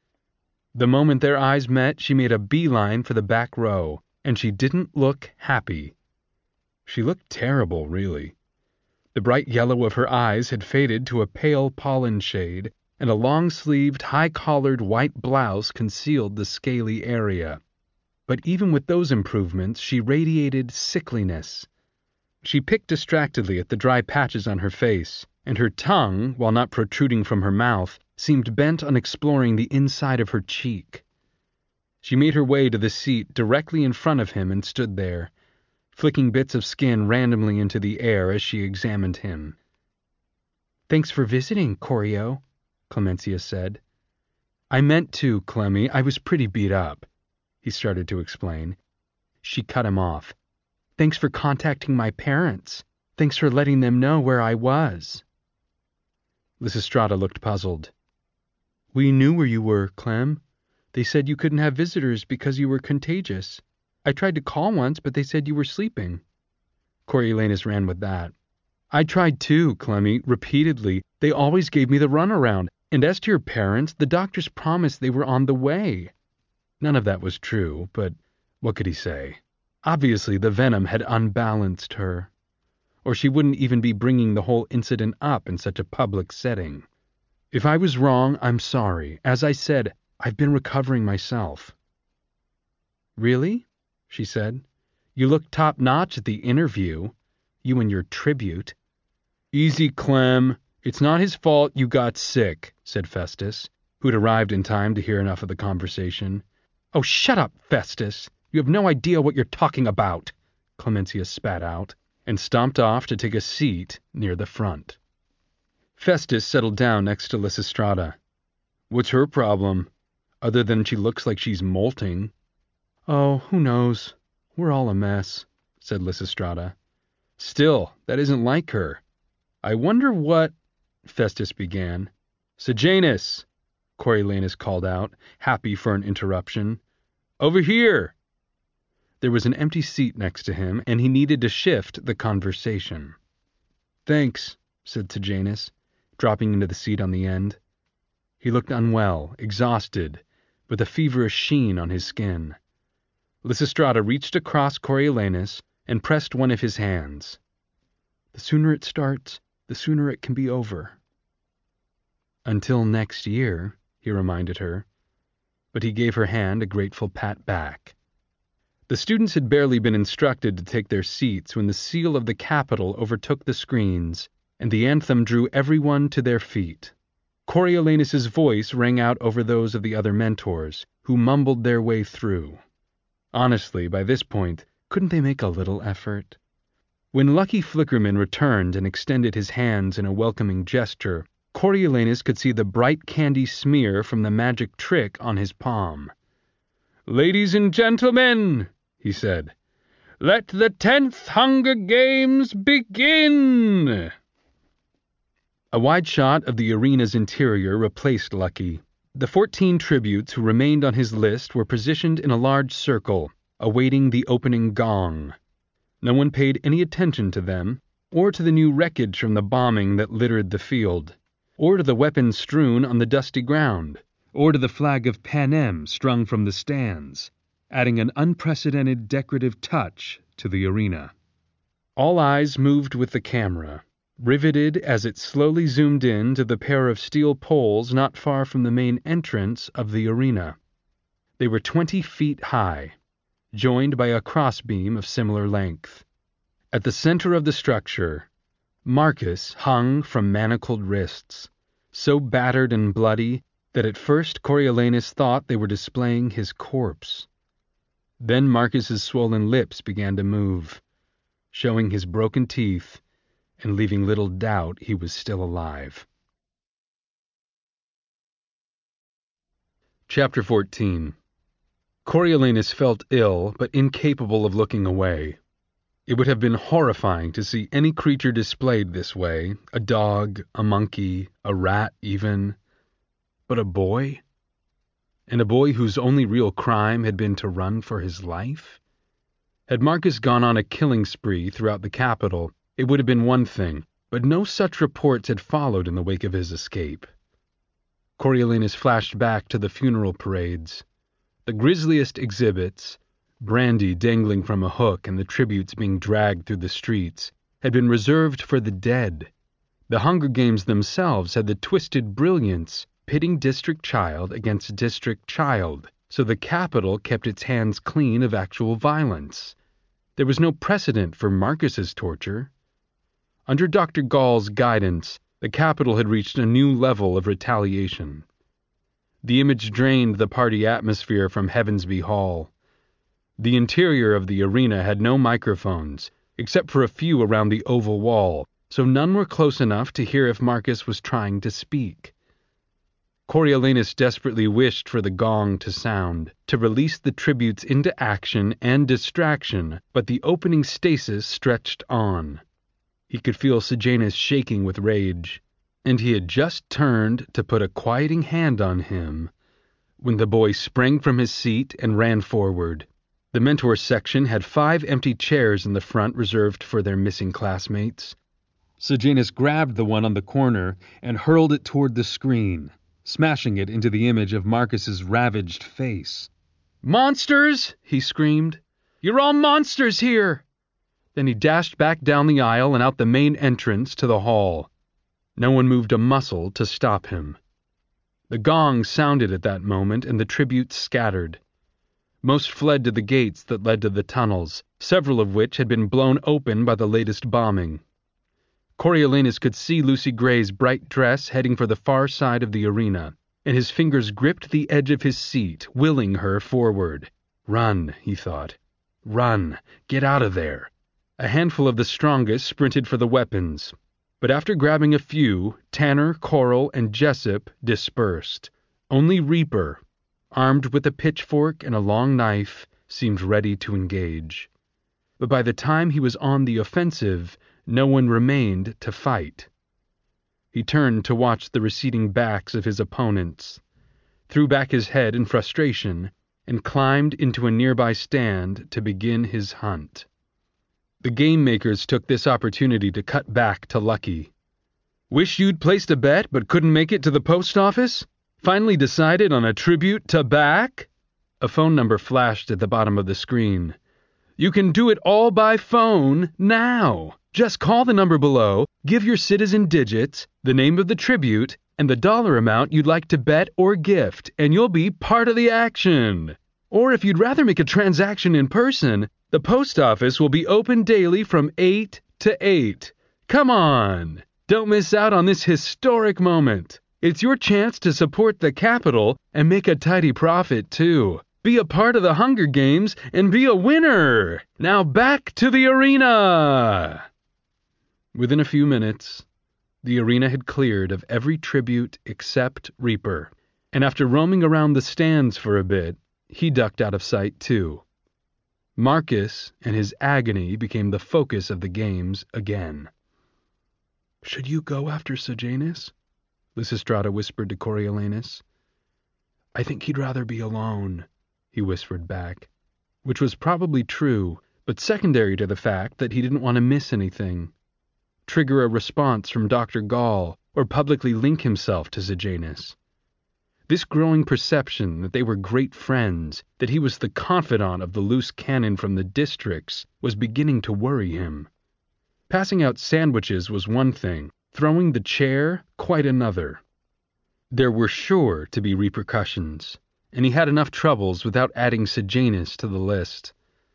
Speaker 1: The moment their eyes met, she made a beeline for the back row, and she didn't look happy. She looked terrible, really. The bright yellow of her eyes had faded to a pale pollen shade, and a long-sleeved, high-collared white blouse concealed the scaly area. But even with those improvements, she radiated sickliness. She picked distractedly at the dry patches on her face, and her tongue, while not protruding from her mouth, seemed bent on exploring the inside of her cheek. She made her way to the seat directly in front of him and stood there, flicking bits of skin randomly into the air as she examined him. "Thanks for visiting, Corio," Clemencia said. "I meant to, Clemmy. I was pretty beat up," he started to explain. She cut him off. "Thanks for contacting my parents. Thanks for letting them know where I was." Lysistrata looked puzzled. "We knew where you were, Clem. They said you couldn't have visitors because you were contagious. I tried to call once, but they said you were sleeping." Coriolanus ran with that. "I tried too, Clemmy, repeatedly. They always gave me the runaround. And as to your parents, the doctors promised they were on the way." None of that was true, but what could he say? Obviously, the venom had unbalanced her, or she wouldn't even be bringing the whole incident up in such a public setting. "If I was wrong, I'm sorry. As I said, I've been recovering myself." "Really?" she said. "You looked top-notch at the interview. You and your tribute." "Easy, Clem. It's not his fault you got sick," said Festus, who'd arrived in time to hear enough of the conversation. "Oh, shut up, Festus. You have no idea what you're talking about," Clemencia spat out, and stomped off to take a seat near the front. Festus settled down next to Lysistrata. "What's her problem, other than she looks like she's molting?" "Oh, who knows? We're all a mess," said Lysistrata. "Still, that isn't like her. I wonder what—" Festus began. "Sejanus!" Coriolanus called out, happy for an interruption. "Over here!" There was an empty seat next to him, and he needed to shift the conversation. "Thanks," said Sejanus, dropping into the seat on the end. He looked unwell, exhausted, with a feverish sheen on his skin. Lysistrata reached across Coriolanus and pressed one of his hands. "The sooner it starts, the sooner it can be over." "Until next year," he reminded her, but he gave her hand a grateful pat back. The students had barely been instructed to take their seats when the seal of the Capitol overtook the screens, and the anthem drew everyone to their feet. Coriolanus's voice rang out over those of the other mentors, who mumbled their way through. Honestly, by this point, couldn't they make a little effort? When Lucky Flickerman returned and extended his hands in a welcoming gesture, Coriolanus could see the bright candy smear from the magic trick on his palm. "Ladies and gentlemen," he said, "let the tenth Hunger Games begin!" A wide shot of the arena's interior replaced Lucky. The fourteen tributes who remained on his list were positioned in a large circle, awaiting the opening gong. No one paid any attention to them, or to the new wreckage from the bombing that littered the field, or to the weapons strewn on the dusty ground, or to the flag of Panem strung from the stands, adding an unprecedented decorative touch to the arena. All eyes moved with the camera, riveted as it slowly zoomed in to the pair of steel poles not far from the main entrance of the arena. They were twenty feet high, joined by a crossbeam of similar length. At the center of the structure, Marcus hung from manacled wrists, so battered and bloody that at first Coriolanus thought they were displaying his corpse. Then Marcus's swollen lips began to move, showing his broken teeth and leaving little doubt he was still alive. Chapter fourteen. Coriolanus felt ill, but incapable of looking away. It would have been horrifying to see any creature displayed this way, a dog, a monkey, a rat even. But a boy? And a boy whose only real crime had been to run for his life? Had Marcus gone on a killing spree throughout the capital, it would have been one thing, but no such reports had followed in the wake of his escape. Coriolanus flashed back to the funeral parades. The grisliest exhibits, brandy dangling from a hook and the tributes being dragged through the streets, had been reserved for the dead. The Hunger Games themselves had the twisted brilliance pitting district child against district child, so the capital kept its hands clean of actual violence. There was no precedent for Marcus's torture. Under Doctor Gall's guidance, the capital had reached a new level of retaliation. The image drained the party atmosphere from Heavensby Hall. The interior of the arena had no microphones, except for a few around the oval wall, so none were close enough to hear if Marcus was trying to speak. Coriolanus desperately wished for the gong to sound, to release the tributes into action and distraction, but the opening stasis stretched on. He could feel Sejanus shaking with rage, and he had just turned to put a quieting hand on him when the boy sprang from his seat and ran forward. The mentor section had five empty chairs in the front reserved for their missing classmates. Sejanus grabbed the one on the corner and hurled it toward the screen, smashing it into the image of Marcus's ravaged face. "Monsters!" he screamed. "You're all monsters here!" Then he dashed back down the aisle and out the main entrance to the hall. No one moved a muscle to stop him. The gong sounded at that moment, and the tributes scattered. Most fled to the gates that led to the tunnels, several of which had been blown open by the latest bombing. Coriolanus could see Lucy Gray's bright dress heading for the far side of the arena, and his fingers gripped the edge of his seat, willing her forward. Run, he thought. Run. Get out of there. A handful of the strongest sprinted for the weapons, but after grabbing a few, Tanner, Coral, and Jessup dispersed. Only Reaper, armed with a pitchfork and a long knife, seemed ready to engage. But by the time he was on the offensive, no one remained to fight. He turned to watch the receding backs of his opponents, threw back his head in frustration, and climbed into a nearby stand to begin his hunt. The game makers took this opportunity to cut back to Lucky. "Wish you'd placed a bet but couldn't make it to the post office? Finally decided on a tribute to back?" A phone number flashed at the bottom of the screen. "You can do it all by phone now. Just call the number below, give your citizen digits, the name of the tribute, and the dollar amount you'd like to bet or gift, and you'll be part of the action. Or if you'd rather make a transaction in person, the post office will be open daily from eight to eight. Come on! Don't miss out on this historic moment. It's your chance to support the Capitol and make a tidy profit, too. Be a part of the Hunger Games and be a winner! Now back to the arena!" Within a few minutes, the arena had cleared of every tribute except Reaper, and after roaming around the stands for a bit, he ducked out of sight, too. Marcus and his agony became the focus of the games again. "Should you go after Sejanus?" Lysistrata whispered to Coriolanus. "I think he'd rather be alone," he whispered back, which was probably true, but secondary to the fact that he didn't want to miss anything, trigger a response from Doctor Gall, or publicly link himself to Sejanus. This growing perception that they were great friends, that he was the confidant of the loose cannon from the districts, was beginning to worry him. Passing out sandwiches was one thing, throwing the chair quite another. There were sure to be repercussions, and he had enough troubles without adding Sejanus to the list.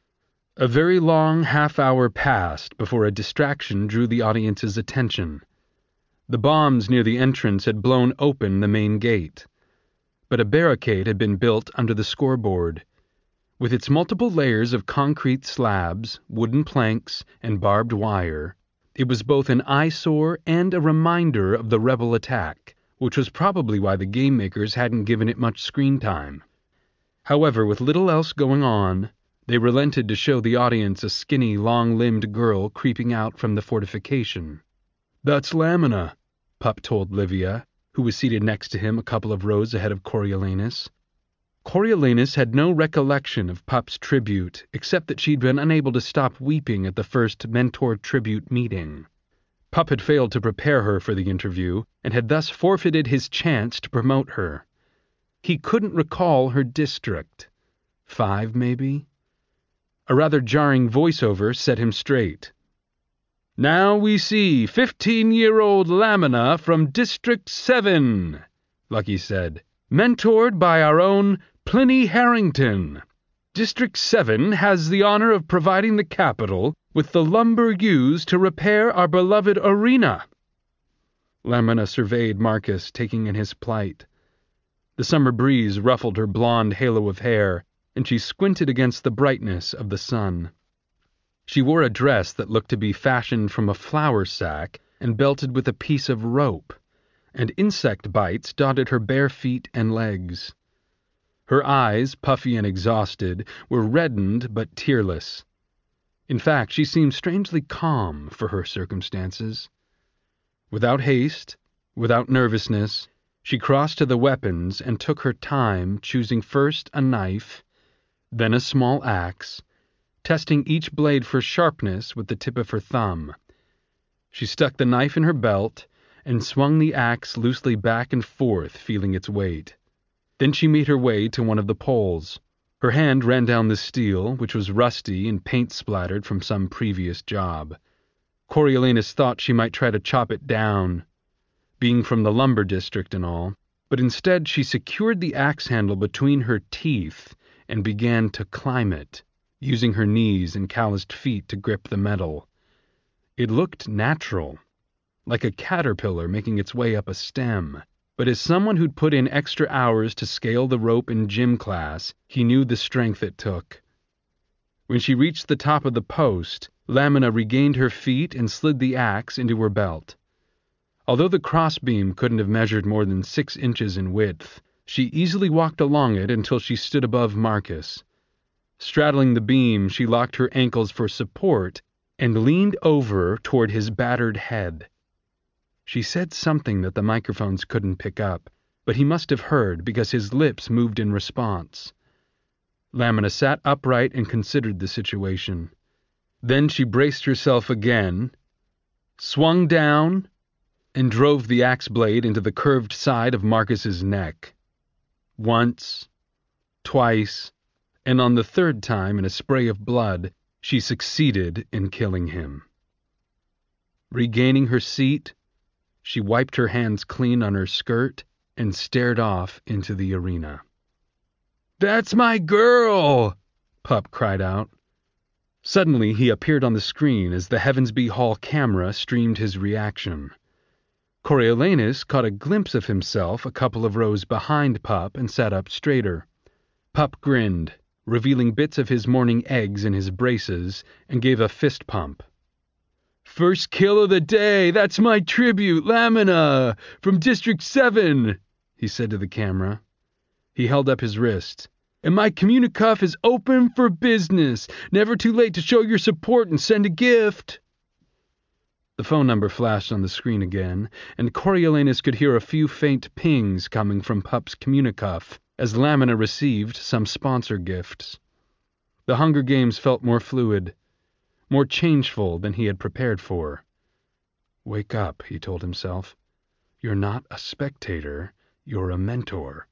Speaker 1: A very long half-hour passed before a distraction drew the audience's attention. The bombs near the entrance had blown open the main gate, but a barricade had been built under the scoreboard. With its multiple layers of concrete slabs, wooden planks, and barbed wire, it was both an eyesore and a reminder of the rebel attack, which was probably why the game makers hadn't given it much screen time. However, with little else going on, they relented to show the audience a skinny, long-limbed girl creeping out from the fortification. "That's Lamina," Pup told Livia, who was seated next to him a couple of rows ahead of Coriolanus. Coriolanus had no recollection of Pup's tribute, except that she'd been unable to stop weeping at the first mentor tribute meeting. Pup had failed to prepare her for the interview, and had thus forfeited his chance to promote her. He couldn't recall her district. Five, maybe? A rather jarring voiceover set him straight. "Now we see fifteen-year-old Lamina from District seven, Lucky said, "mentored by our own Pliny Harrington. District seven has the honor of providing the capital with the lumber used to repair our beloved arena." Lamina surveyed Marcus, taking in his plight. The summer breeze ruffled her blonde halo of hair, and she squinted against the brightness of the sun. She wore a dress that looked to be fashioned from a flour sack and belted with a piece of rope, and insect bites dotted her bare feet and legs. Her eyes, puffy and exhausted, were reddened but tearless. In fact, she seemed strangely calm for her circumstances. Without haste, without nervousness, she crossed to the weapons and took her time, choosing first a knife, then a small axe, testing each blade for sharpness with the tip of her thumb. She stuck the knife in her belt and swung the axe loosely back and forth, feeling its weight. Then she made her way to one of the poles. Her hand ran down the steel, which was rusty and paint-splattered from some previous job. Coriolanus thought she might try to chop it down, being from the lumber district and all, but instead she secured the axe handle between her teeth and began to climb it, using her knees and calloused feet to grip the metal. It looked natural, like a caterpillar making its way up a stem, but as someone who'd put in extra hours to scale the rope in gym class, he knew the strength it took. When she reached the top of the post, Lamina regained her feet and slid the axe into her belt. Although the crossbeam couldn't have measured more than six inches in width, she easily walked along it until she stood above Marcus. Straddling the beam, she locked her ankles for support and leaned over toward his battered head. She said something that the microphones couldn't pick up, but he must have heard because his lips moved in response. Lamina sat upright and considered the situation. Then she braced herself again, swung down, and drove the axe blade into the curved side of Marcus's neck. Once, twice, and on the third time, in a spray of blood, she succeeded in killing him. Regaining her seat, she wiped her hands clean on her skirt and stared off into the arena. "That's my girl!" Pup cried out. Suddenly he appeared on the screen as the Heavensby Hall camera streamed his reaction. Coriolanus caught a glimpse of himself a couple of rows behind Pup and sat up straighter. Pup grinned, revealing bits of his morning eggs in his braces, and gave a fist pump. "First kill of the day! That's my tribute, Lamina, from District seven, he said to the camera. He held up his wrist. "And my Communicuff is open for business. Never too late to show your support and send a gift." The phone number flashed on the screen again, and Coriolanus could hear a few faint pings coming from Pup's Communicuff as Lamina received some sponsor gifts. The Hunger Games felt more fluid. more changeful than he had prepared for. "Wake up," he told himself. "You're not a spectator, you're a mentor."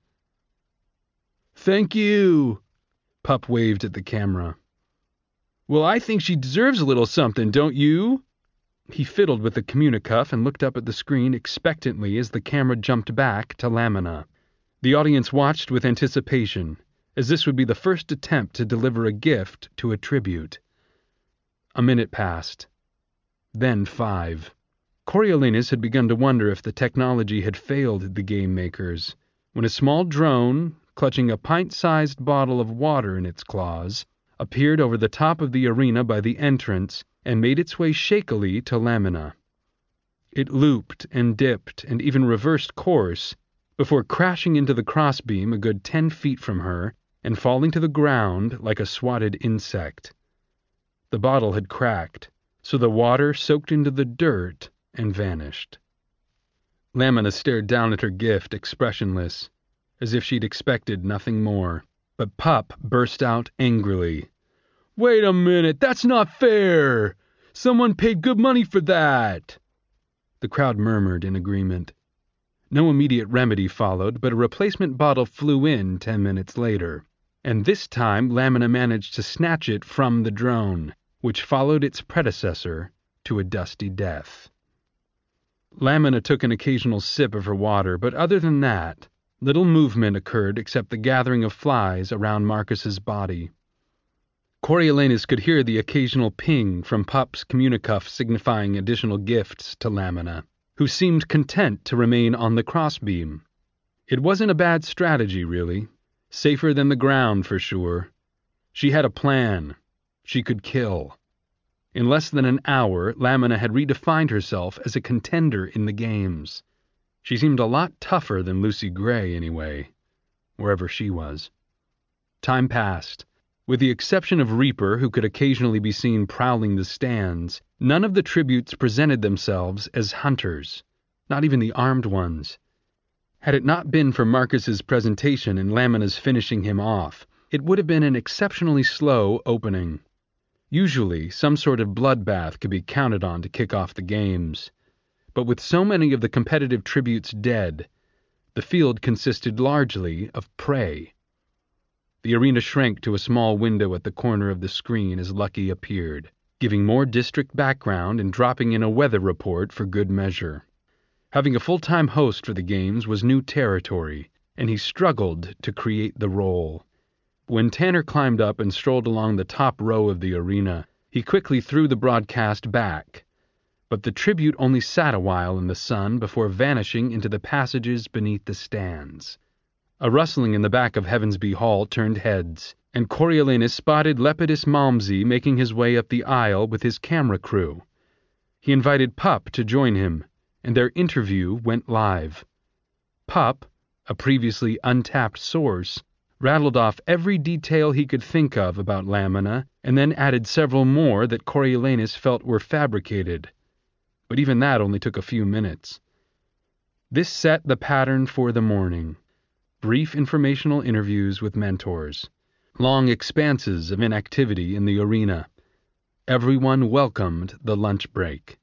Speaker 1: "Thank you," Pup waved at the camera. "Well, I think she deserves a little something, don't you?" He fiddled with the communicuff and looked up at the screen expectantly as the camera jumped back to Lamina. The audience watched with anticipation, as this would be the first attempt to deliver a gift to a tribute. A minute passed. Then five. Coriolanus had begun to wonder if the technology had failed the game makers, when a small drone, clutching a pint-sized bottle of water in its claws, appeared over the top of the arena by the entrance and made its way shakily to Lamina. It looped and dipped and even reversed course before crashing into the crossbeam a good ten feet from her and falling to the ground like a swatted insect. The bottle had cracked, so the water soaked into the dirt and vanished. Lamina stared down at her gift, expressionless, as if she'd expected nothing more. But Pup burst out angrily. "Wait a minute, that's not fair! Someone paid good money for that!" The crowd murmured in agreement. No immediate remedy followed, but a replacement bottle flew in ten minutes later, and this time Lamina managed to snatch it from the drone, which followed its predecessor to a dusty death. Lamina took an occasional sip of her water, but other than that, little movement occurred except the gathering of flies around Marcus's body. Coriolanus could hear the occasional ping from Pup's communicuff signifying additional gifts to Lamina, who seemed content to remain on the crossbeam. It wasn't a bad strategy, really. Safer than the ground, for sure. She had a plan. She could kill. In less than an hour, Lamina had redefined herself as a contender in the games. She seemed a lot tougher than Lucy Gray, anyway, wherever she was. Time passed. With the exception of Reaper, who could occasionally be seen prowling the stands, none of the tributes presented themselves as hunters, not even the armed ones. Had it not been for Marcus's presentation and Lamina's finishing him off, it would have been an exceptionally slow opening. Usually, some sort of bloodbath could be counted on to kick off the games. But with so many of the competitive tributes dead, the field consisted largely of prey. The arena shrank to a small window at the corner of the screen as Lucky appeared, giving more district background and dropping in a weather report for good measure. Having a full-time host for the games was new territory, and he struggled to create the role. When Tanner climbed up and strolled along the top row of the arena, he quickly threw the broadcast back. But the tribute only sat a while in the sun before vanishing into the passages beneath the stands. A rustling in the back of Heavensby Hall turned heads, and Coriolanus spotted Lepidus Malmsey making his way up the aisle with his camera crew. He invited Pup to join him, and their interview went live. Pup, a previously untapped source, rattled off every detail he could think of about Lamina, and then added several more that Coriolanus felt were fabricated. But even that only took a few minutes. This set the pattern for the morning. Brief informational interviews with mentors. Long expanses of inactivity in the arena. Everyone welcomed the lunch break.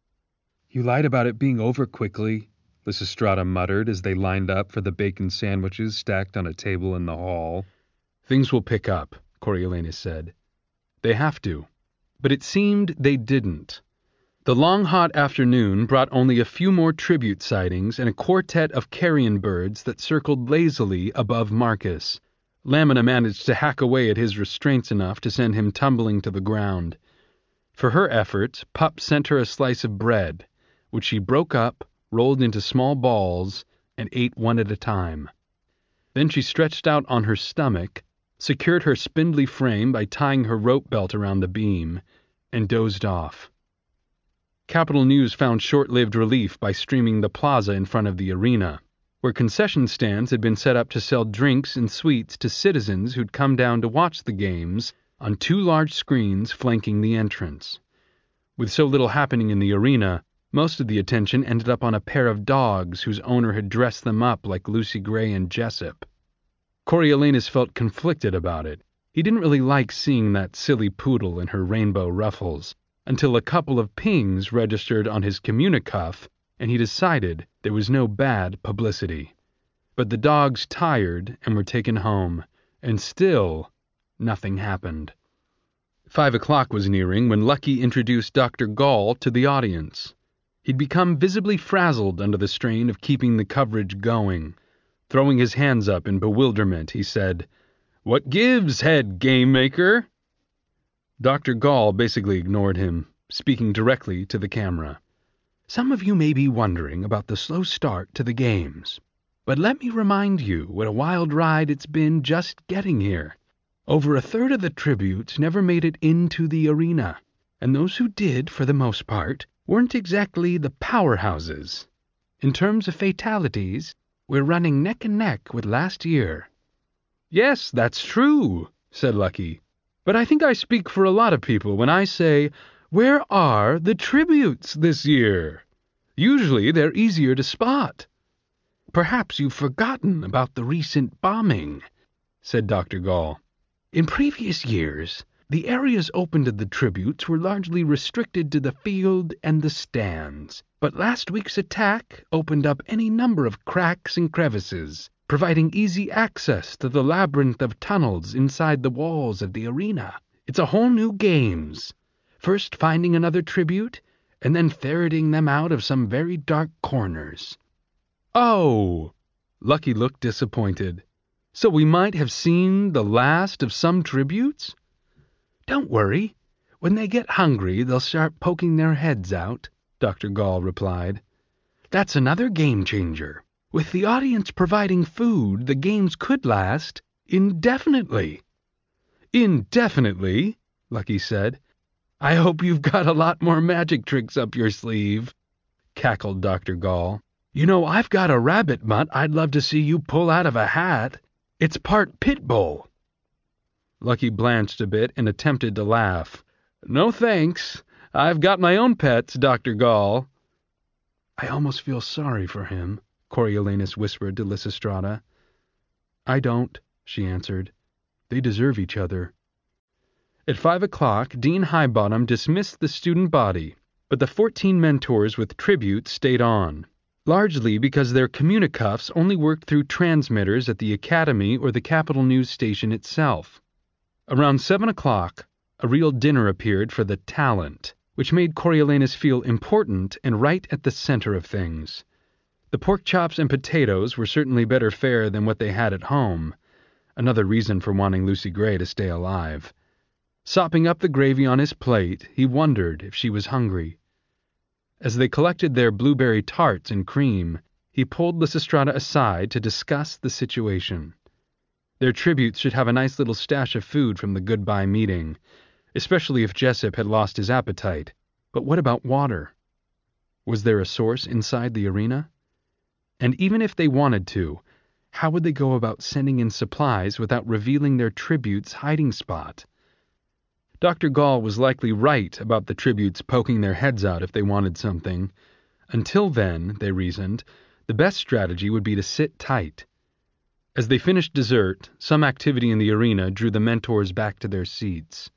Speaker 1: "You lied about it being over quickly," Lysistrata muttered as they lined up for the bacon sandwiches stacked on a table in the hall. "Things will pick up," Coriolanus said. "They have to." But it seemed they didn't. The long hot afternoon brought only a few more tribute sightings and a quartet of carrion birds that circled lazily above Marcus. Lamina managed to hack away at his restraints enough to send him tumbling to the ground. For her efforts, Pup sent her a slice of bread, which she broke up, rolled into small balls, and ate one at a time. Then she stretched out on her stomach, secured her spindly frame by tying her rope belt around the beam, and dozed off. Capital News found short-lived relief by streaming the plaza in front of the arena, where concession stands had been set up to sell drinks and sweets to citizens who'd come down to watch the games on two large screens flanking the entrance. With so little happening in the arena, most of the attention ended up on a pair of dogs whose owner had dressed them up like Lucy Gray and Jessup. Coriolanus felt conflicted about it. He didn't really like seeing that silly poodle in her rainbow ruffles, until a couple of pings registered on his communicuff, and he decided there was no bad publicity. But the dogs tired and were taken home, and still nothing happened. Five o'clock was nearing when Lucky introduced Doctor Gall to the audience. He'd become visibly frazzled under the strain of keeping the coverage going. Throwing his hands up in bewilderment, he said, "What gives, head game maker?" Doctor Gall basically ignored him, speaking directly to the camera. "Some of you may be wondering about the slow start to the games. But let me remind you what a wild ride it's been just getting here. Over a third of the tributes never made it into the arena, and those who did, for the most part, weren't exactly the powerhouses. In terms of fatalities, we're running neck and neck with last year." "Yes, that's true," said Lucky. "But I think I speak for a lot of people when I say, where are the tributes this year? Usually they're easier to spot." "Perhaps you've forgotten about the recent bombing," said Doctor Gall. "In previous years, the areas open to the tributes were largely restricted to the field and the stands, but last week's attack opened up any number of cracks and crevices, providing easy access to the labyrinth of tunnels inside the walls of the arena. It's a whole new games. First finding another tribute, and then ferreting them out of some very dark corners." "Oh!" Lucky looked disappointed. "So we might have seen the last of some tributes?" "Don't worry. When they get hungry, they'll start poking their heads out," Doctor Gall replied. "That's another game changer. With the audience providing food, the games could last indefinitely." "Indefinitely?" Lucky said. "I hope you've got a lot more magic tricks up your sleeve," cackled Doctor Gall. "You know, I've got a rabbit mutt I'd love to see you pull out of a hat. It's part pit bull." Lucky blanched a bit and attempted to laugh. "No thanks. I've got my own pets, Doctor Gall." "I almost feel sorry for him," Coriolanus whispered to Lysistrata. "I don't," she answered. "They deserve each other." At five o'clock, Dean Highbottom dismissed the student body, but the fourteen mentors with tributes stayed on, largely because their communicuffs only worked through transmitters at the Academy or the Capital News station itself. Around seven o'clock, a real dinner appeared for the talent, which made Coriolanus feel important and right at the center of things. The pork chops and potatoes were certainly better fare than what they had at home, another reason for wanting Lucy Gray to stay alive. Sopping up the gravy on his plate, he wondered if she was hungry. As they collected their blueberry tarts and cream, he pulled Lysistrata aside to discuss the situation. Their tributes should have a nice little stash of food from the goodbye meeting, especially if Jessup had lost his appetite. But what about water? Was there a source inside the arena? And even if they wanted to, how would they go about sending in supplies without revealing their tribute's hiding spot? Doctor Gall was likely right about the tributes poking their heads out if they wanted something. Until then, they reasoned, the best strategy would be to sit tight. As they finished dessert, some activity in the arena drew the mentors back to their seats.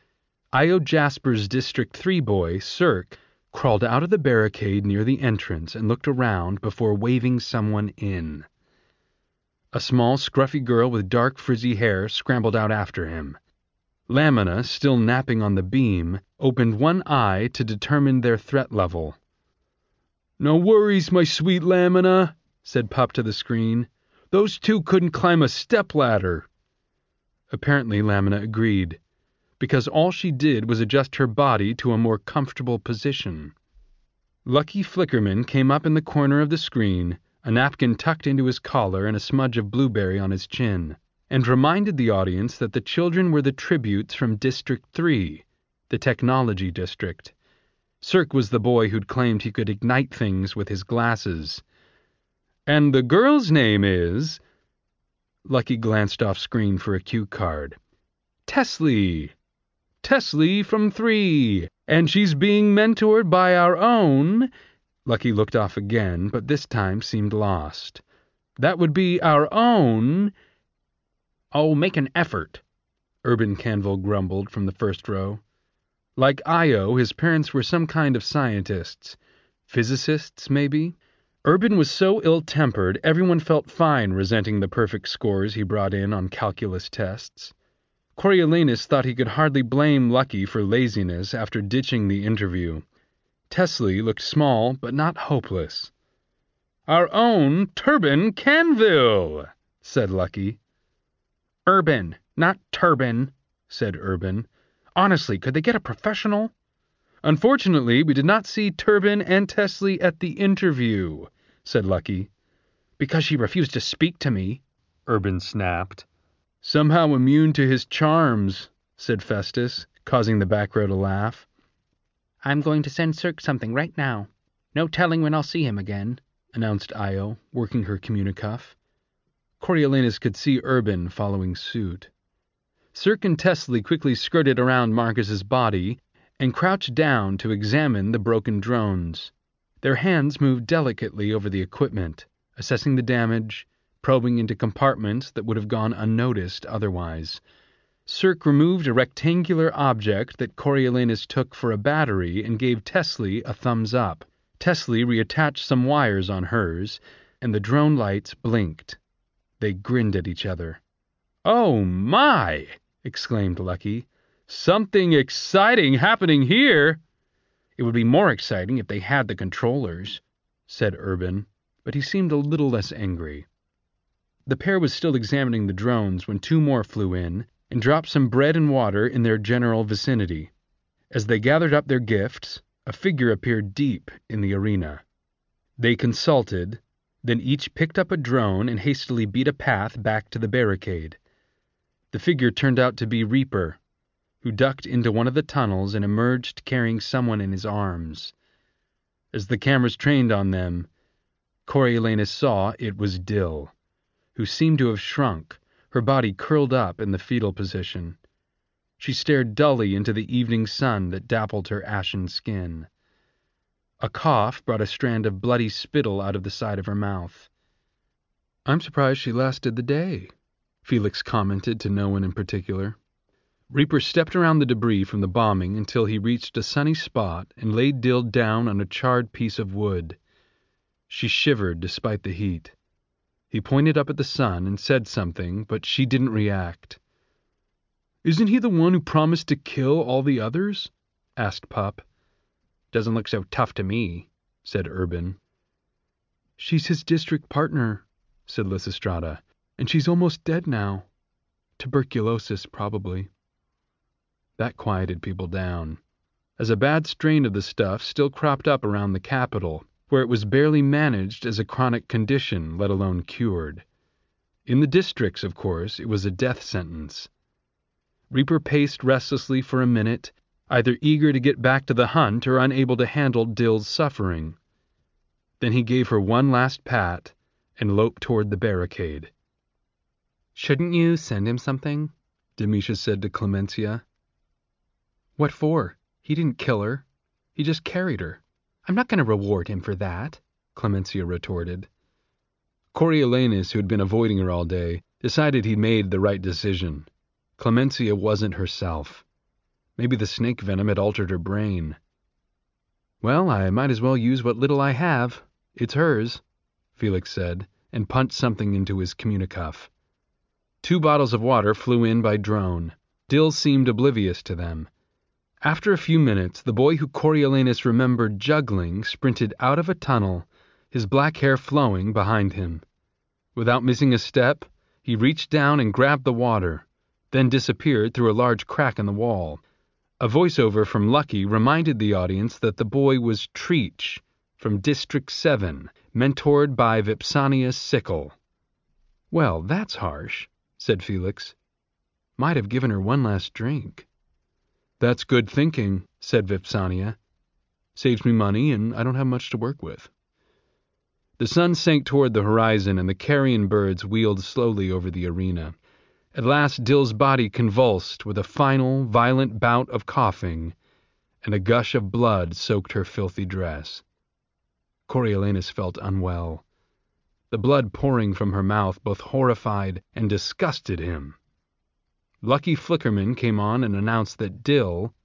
Speaker 1: Io Jasper's District three boy, Cirque, crawled out of the barricade near the entrance and looked around before waving someone in. A small, scruffy girl with dark, frizzy hair scrambled out after him. Lamina, still napping on the beam, opened one eye to determine their threat level. "No worries, my sweet Lamina," said Pup to the screen. "Those two couldn't climb a stepladder." Apparently Lamina agreed, because all she did was adjust her body to a more comfortable position. Lucky Flickerman came up in the corner of the screen, a napkin tucked into his collar and a smudge of blueberry on his chin, and reminded the audience that the children were the tributes from District three, the technology district. Cirque was the boy who'd claimed he could ignite things with his glasses. "And the girl's name is—" Lucky glanced off screen for a cue card. "Teslie. Teslie from three. And she's being mentored by our own—" Lucky looked off again, but this time seemed lost. "That would be our own—" "Oh, make an effort," Urban Canville grumbled from the first row. Like Io, his parents were some kind of scientists. Physicists, maybe? Urban was so ill-tempered, everyone felt fine resenting the perfect scores he brought in on calculus tests. Coriolanus thought he could hardly blame Lucky for laziness after ditching the interview. Tesley looked small, but not hopeless. "Our own Turban Canville," said Lucky. "Urban, not Turban," said Urban. "Honestly, could they get a professional?" "Unfortunately, we did not see Turban and Tesley at the interview," said Lucky. "Because she refused to speak to me," Urban snapped. "Somehow immune to his charms," said Festus, causing the back row to laugh. "I'm going to send Cirque something right now. No telling when I'll see him again," announced Io, working her communicuff. Coriolanus could see Urban following suit. Cirque and Tesley quickly skirted around Marcus's body and crouched down to examine the broken drones. Their hands moved delicately over the equipment, assessing the damage, probing into compartments that would have gone unnoticed otherwise. Cirque removed a rectangular object that Coriolanus took for a battery and gave Tesley a thumbs up. Tesley reattached some wires on hers, and the drone lights blinked. They grinned at each other. "Oh my!" exclaimed Lucky. "Something exciting happening here!" "It would be more exciting if they had the controllers," said Urban, but he seemed a little less angry. The pair was still examining the drones when two more flew in and dropped some bread and water in their general vicinity. As they gathered up their gifts, a figure appeared deep in the arena. They consulted, then each picked up a drone and hastily beat a path back to the barricade. The figure turned out to be Reaper, who ducked into one of the tunnels and emerged carrying someone in his arms. As the cameras trained on them, Coriolanus saw it was Dill, who seemed to have shrunk, her body curled up in the fetal position. She stared dully into the evening sun that dappled her ashen skin. A cough brought a strand of bloody spittle out of the side of her mouth. "I'm surprised she lasted the day," Felix commented to no one in particular. Reaper stepped around the debris from the bombing until he reached a sunny spot and laid Dill down on a charred piece of wood. She shivered despite the heat. He pointed up at the sun and said something, but she didn't react. "Isn't he the one who promised to kill all the others?" asked Pup. "Doesn't look so tough to me," said Urban. "She's his district partner," said Lysistrata, "and she's almost dead now. Tuberculosis, probably." That quieted people down, as a bad strain of the stuff still cropped up around the capital, where it was barely managed as a chronic condition, let alone cured. In the districts, of course, it was a death sentence. Reaper paced restlessly for a minute, either eager to get back to the hunt or unable to handle Dill's suffering. Then he gave her one last pat and loped toward the barricade. "Shouldn't you send him something?" Demetia said to Clemencia. "What for? He didn't kill her. He just carried her." "I'm not going to reward him for that," Clemencia retorted. Coriolanus, who had been avoiding her all day, decided he'd made the right decision. Clemencia wasn't herself. Maybe the snake venom had altered her brain. "Well, I might as well use what little I have. It's hers," Felix said, and punched something into his communicuff. Two bottles of water flew in by drone. Dill seemed oblivious to them. After a few minutes, the boy who Coriolanus remembered juggling sprinted out of a tunnel, his black hair flowing behind him. Without missing a step, he reached down and grabbed the water, then disappeared through a large crack in the wall. A voiceover from Lucky reminded the audience that the boy was Treach, from District seven, mentored by Vipsania Sickle. "Well, that's harsh," said Felix. "Might have given her one last drink." "That's good thinking," said Vipsania. "Saves me money, and I don't have much to work with." The sun sank toward the horizon, and the carrion birds wheeled slowly over the arena. At last Dill's body convulsed with a final, violent bout of coughing, and a gush of blood soaked her filthy dress. Coriolanus felt unwell. The blood pouring from her mouth both horrified and disgusted him. Lucky Flickerman came on and announced that Dill,